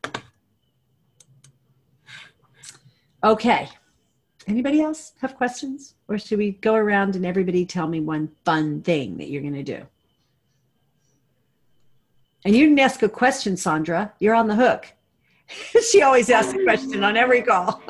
Okay. Anybody else have questions? Or should we go around and everybody tell me one fun thing that you're going to do? And you didn't ask a question, Sandra. You're on the hook. She always asks a question on every call.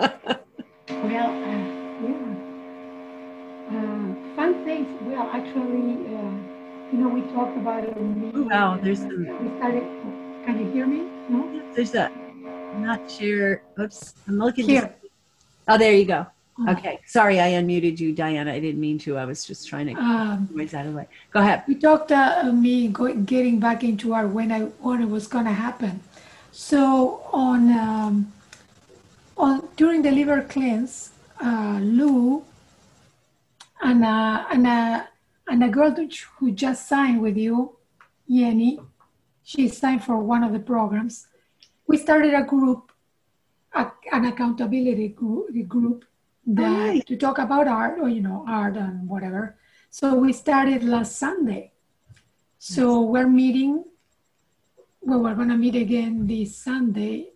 Fun things. Well, actually, we talked about it. Wow, there's some. We started. Can you hear me? No. There's a. I'm not sure. Oops. I'm looking here. Oh, there you go. Okay. Sorry, I unmuted you, Diana. I didn't mean to. I was just trying to noise out of the way. Go ahead. We talked getting back into when it was going to happen. So during the liver cleanse, Lou and a girl who just signed with you, Yenny, she signed for one of the programs. We started a group, an accountability group to talk about art, art and whatever. So we started last Sunday. So we're meeting. Well, we're going to meet again this Sunday.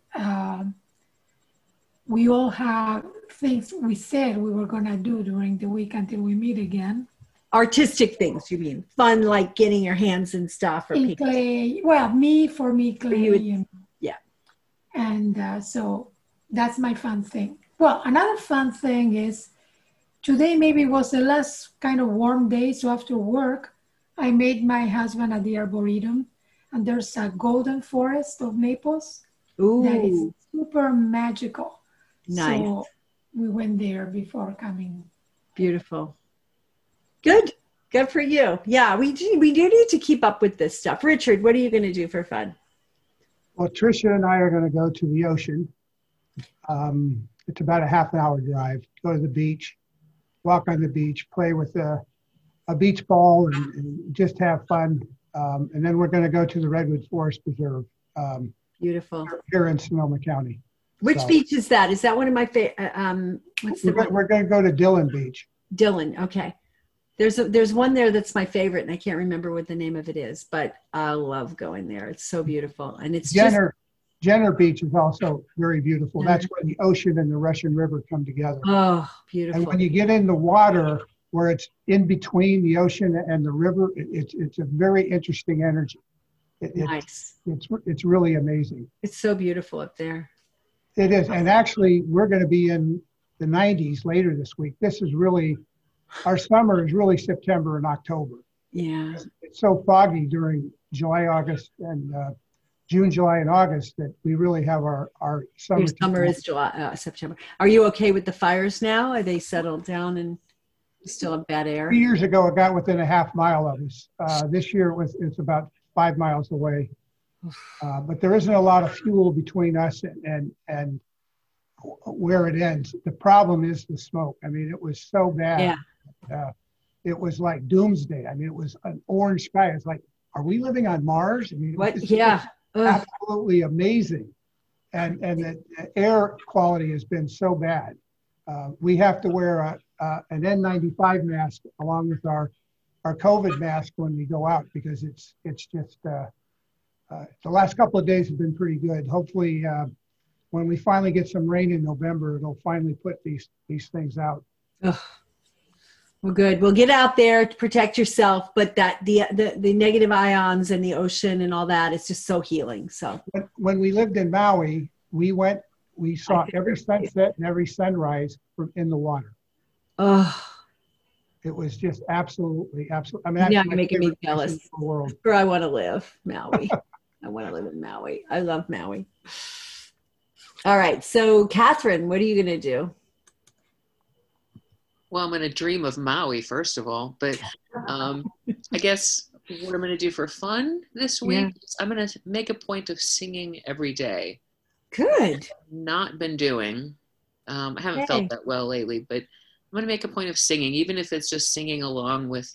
We all have things we said we were going to do during the week until we meet again. Artistic things, you mean? Fun, like getting your hands in stuff? Or in clay. Well, for me, clay. Yeah. And so that's my fun thing. Well, another fun thing is today maybe was the last kind of warm day. So after work, I made my husband at the Arboretum. And there's a golden forest of maples. Ooh. That is super magical. Nice. So we went there before coming. Beautiful. Good for you. Yeah, we do need to keep up with this stuff. Richard, what are you going to do for fun? Well, Tricia and I are going to go to the ocean It's about a half an hour drive. Go to the beach, walk on the beach, play with a beach ball, and just have fun. And then we're going to go to the Redwood Forest Preserve. Beautiful. Here in Sonoma County. Which beach is that? Is that one of my favorite? We're going to go to Dillon Beach. Dillon, okay. There's one there that's my favorite, and I can't remember what the name of it is, but I love going there. It's so beautiful, and it's Jenner Beach is also very beautiful. That's where the ocean and the Russian River come together. Oh, beautiful! And when you get in the water, where it's in between the ocean and the river, it's a very interesting energy. Nice. It's really amazing. It's so beautiful up there. It is, and actually, we're going to be in the 90s later this week. This is really, our summer is really September and October. Yeah. It's so foggy during July, August, and June, July, and August that we really have our summer. Your summer is July, September. Are you okay with the fires now? Are they settled down and still have bad air? 2 years ago, it got within a half mile of us. This year, it's about 5 miles away. But there isn't a lot of fuel between us and where it ends. The problem is the smoke. I mean, it was so bad. Yeah. It was like doomsday. I mean, it was an orange sky. It's like, are we living on Mars? I mean, what? Yeah. Absolutely amazing. And the air quality has been so bad. We have to wear an N95 mask along with our COVID mask when we go out, because it's just the last couple of days have been pretty good. Hopefully, when we finally get some rain in November, it'll finally put these things out. Ugh. Well, good. Well, get out there to protect yourself, but that the negative ions in the ocean and all that, it's just so healing. So when we lived in Maui, we saw every sunset and every sunrise from in the water. Oh. It was just absolutely. I mean, yeah, you're making me jealous. World. Where I want to live, Maui. I want to live in Maui. I love Maui. All right. So, Catherine, what are you going to do? Well, I'm going to dream of Maui, first of all. But I guess what I'm going to do for fun this week is I'm going to make a point of singing every day. Good. Not been doing. I haven't felt that well lately, but I'm going to make a point of singing, even if it's just singing along with,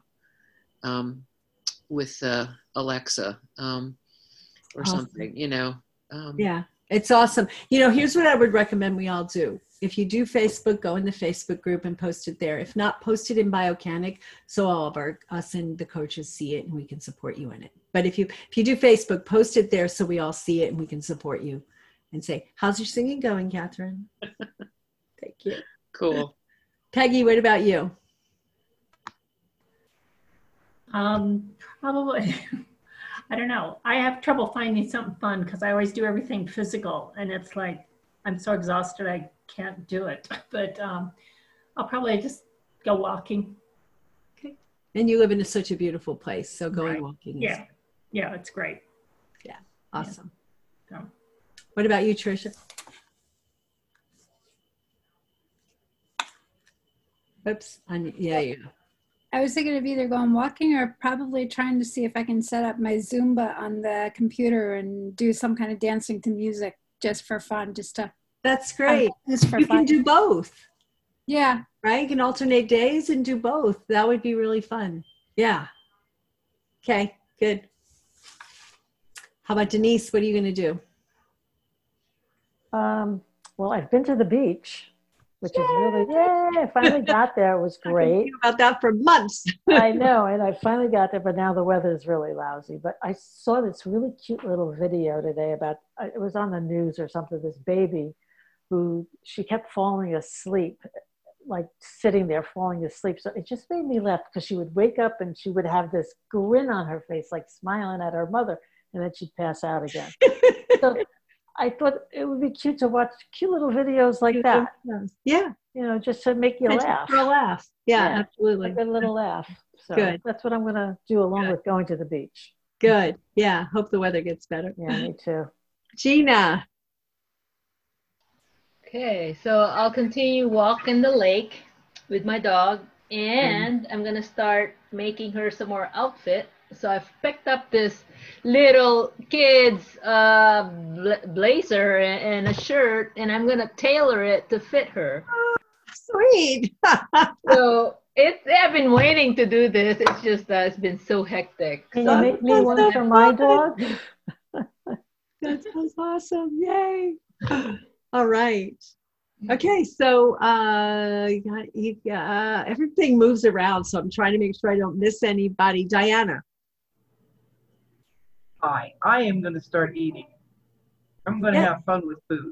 with Alexa or something, yeah, it's awesome. Here's what I would recommend we all do. If you do Facebook, go in the Facebook group and post it there. If not, post it in Biocanic so all of us and the coaches see it and we can support you in it. But if you do Facebook, post it there so we all see it and we can support you and say, how's your singing going, Catherine? Thank you. Cool. Peggy, what about you? Probably, I don't know. I have trouble finding something fun because I always do everything physical, and it's like I'm so exhausted I can't do it. But I'll probably just go walking. Okay. And you live in such a beautiful place, so going walking. Yeah, it's great. Yeah, awesome. Yeah. So. What about you, Tricia? Oops. Yeah. I was thinking of either going walking or probably trying to see if I can set up my Zumba on the computer and do some kind of dancing to music just for fun, That's great. Just for you fun. Can do both. Yeah. Right? You can alternate days and do both. That would be really fun. Yeah. Okay, good. How about Denise? What are you going to do? Well, I've been to the beach, which is really, I finally got there. It was great. I've been thinking about that for months. I know, and I finally got there, but now the weather is really lousy. But I saw this really cute little video today about, it was on the news or something, this baby who, she kept falling asleep, like sitting there falling asleep. So it just made me laugh because she would wake up and she would have this grin on her face, like smiling at her mother, and then she'd pass out again. So I thought it would be cute to watch cute little videos like that. Yeah. Just to make you laugh. For a laugh. Yeah, absolutely. A good little laugh. So good. That's what I'm going to do along with going to the beach. Good. Yeah. Hope the weather gets better. Yeah, me too. Gina. Okay, so I'll continue walking the lake with my dog, and I'm going to start making her some more outfit So I've picked up this little kid's blazer and a shirt, and I'm gonna tailor it to fit her. Sweet. So I've been waiting to do this. It's just that it's been so hectic. Can So you make me one for my dog? That sounds awesome. Yay. All right. Okay, so everything moves around, so I'm trying to make sure I don't miss anybody. Diana. Hi, I am going to start eating. I'm going to have fun with food.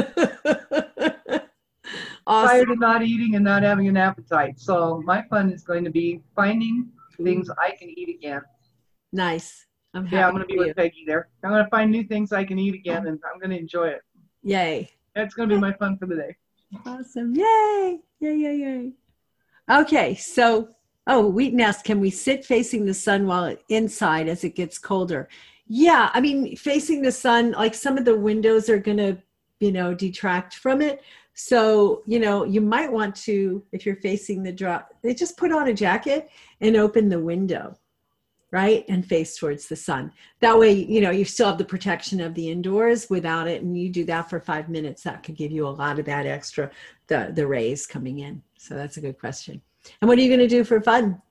Awesome. Tired of not eating and not having an appetite. So my fun is going to be finding things I can eat again. Nice. I'm going to be with Peggy there. I'm going to find new things I can eat again, and I'm going to enjoy it. Yay. That's going to be my fun for the day. Awesome. Yay. Yay, yay, yay. Okay, so, Wheaton asked, can we sit facing the sun while inside as it gets colder? Yeah, I mean, facing the sun, like some of the windows are going to, detract from it. So, you might want to, if you're facing the drop, they just put on a jacket and open the window, right? And face towards the sun. That way, you still have the protection of the indoors without it. And you do that for 5 minutes, that could give you a lot of that extra, the rays coming in. So that's a good question. And what are you going to do for fun?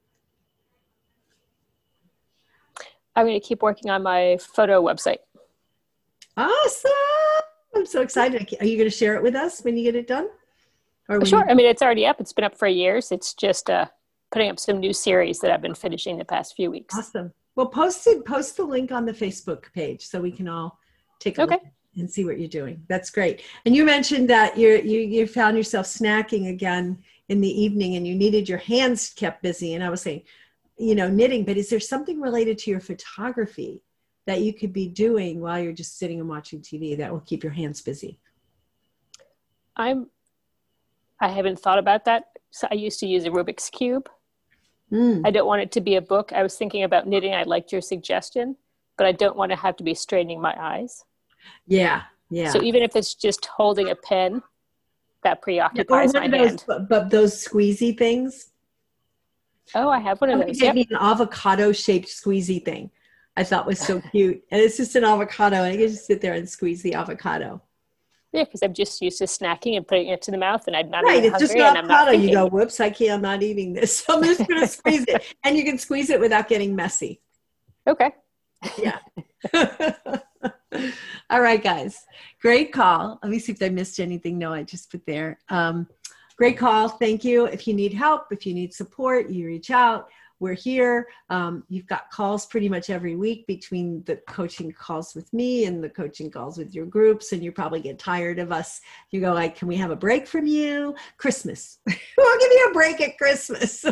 I'm going to keep working on my photo website. Awesome. I'm so excited. Are you going to share it with us when you get it done? Sure. I mean, it's already up. It's been up for years. It's just putting up some new series that I've been finishing the past few weeks. Awesome. Well, post the link on the Facebook page so we can all take a look and see what you're doing. That's great. And you mentioned that you found yourself snacking again in the evening and you needed your hands kept busy. And I was saying, knitting, but is there something related to your photography that you could be doing while you're just sitting and watching TV that will keep your hands busy? I haven't thought about that. So I used to use a Rubik's Cube. I don't want it to be a book. I was thinking about knitting. I liked your suggestion, but I don't want to have to be straining my eyes. Yeah, yeah. So even if it's just holding a pen, that preoccupies my hand. But those squeezy things. Oh, I have one of those. Gave me an avocado-shaped squeezy thing. I thought was so cute, and it's just an avocado, and I can just sit there and squeeze the avocado. Yeah, because I'm just used to snacking and putting it to the mouth, and I'm not right. even It's just hungry, an and I'm not avocado. thinking. You go, whoops! I'm not eating this. So I'm just going to squeeze it, and you can squeeze it without getting messy. Okay. Yeah. All right, guys. Great call. Let me see if I missed anything. No, I just put there. Great call. Thank you. If you need help, if you need support, you reach out. We're here. You've got calls pretty much every week between the coaching calls with me and the coaching calls with your groups. And you probably get tired of us. You go like, can we have a break from you? Christmas. We'll give you a break at Christmas.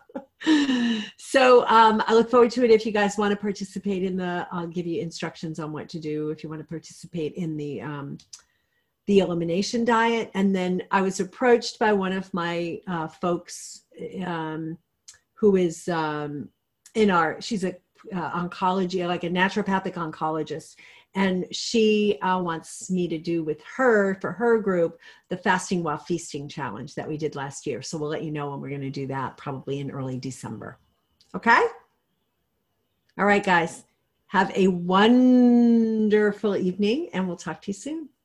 So I look forward to it. If you guys want to participate I'll give you instructions on what to do if you want to participate in the elimination diet. And then I was approached by one of my folks who is she's a oncology, like a naturopathic oncologist. And she wants me to do with her, for her group, the Fasting While Feasting Challenge that we did last year. So we'll let you know when we're going to do that, probably in early December. Okay? All right, guys. Have a wonderful evening, and we'll talk to you soon.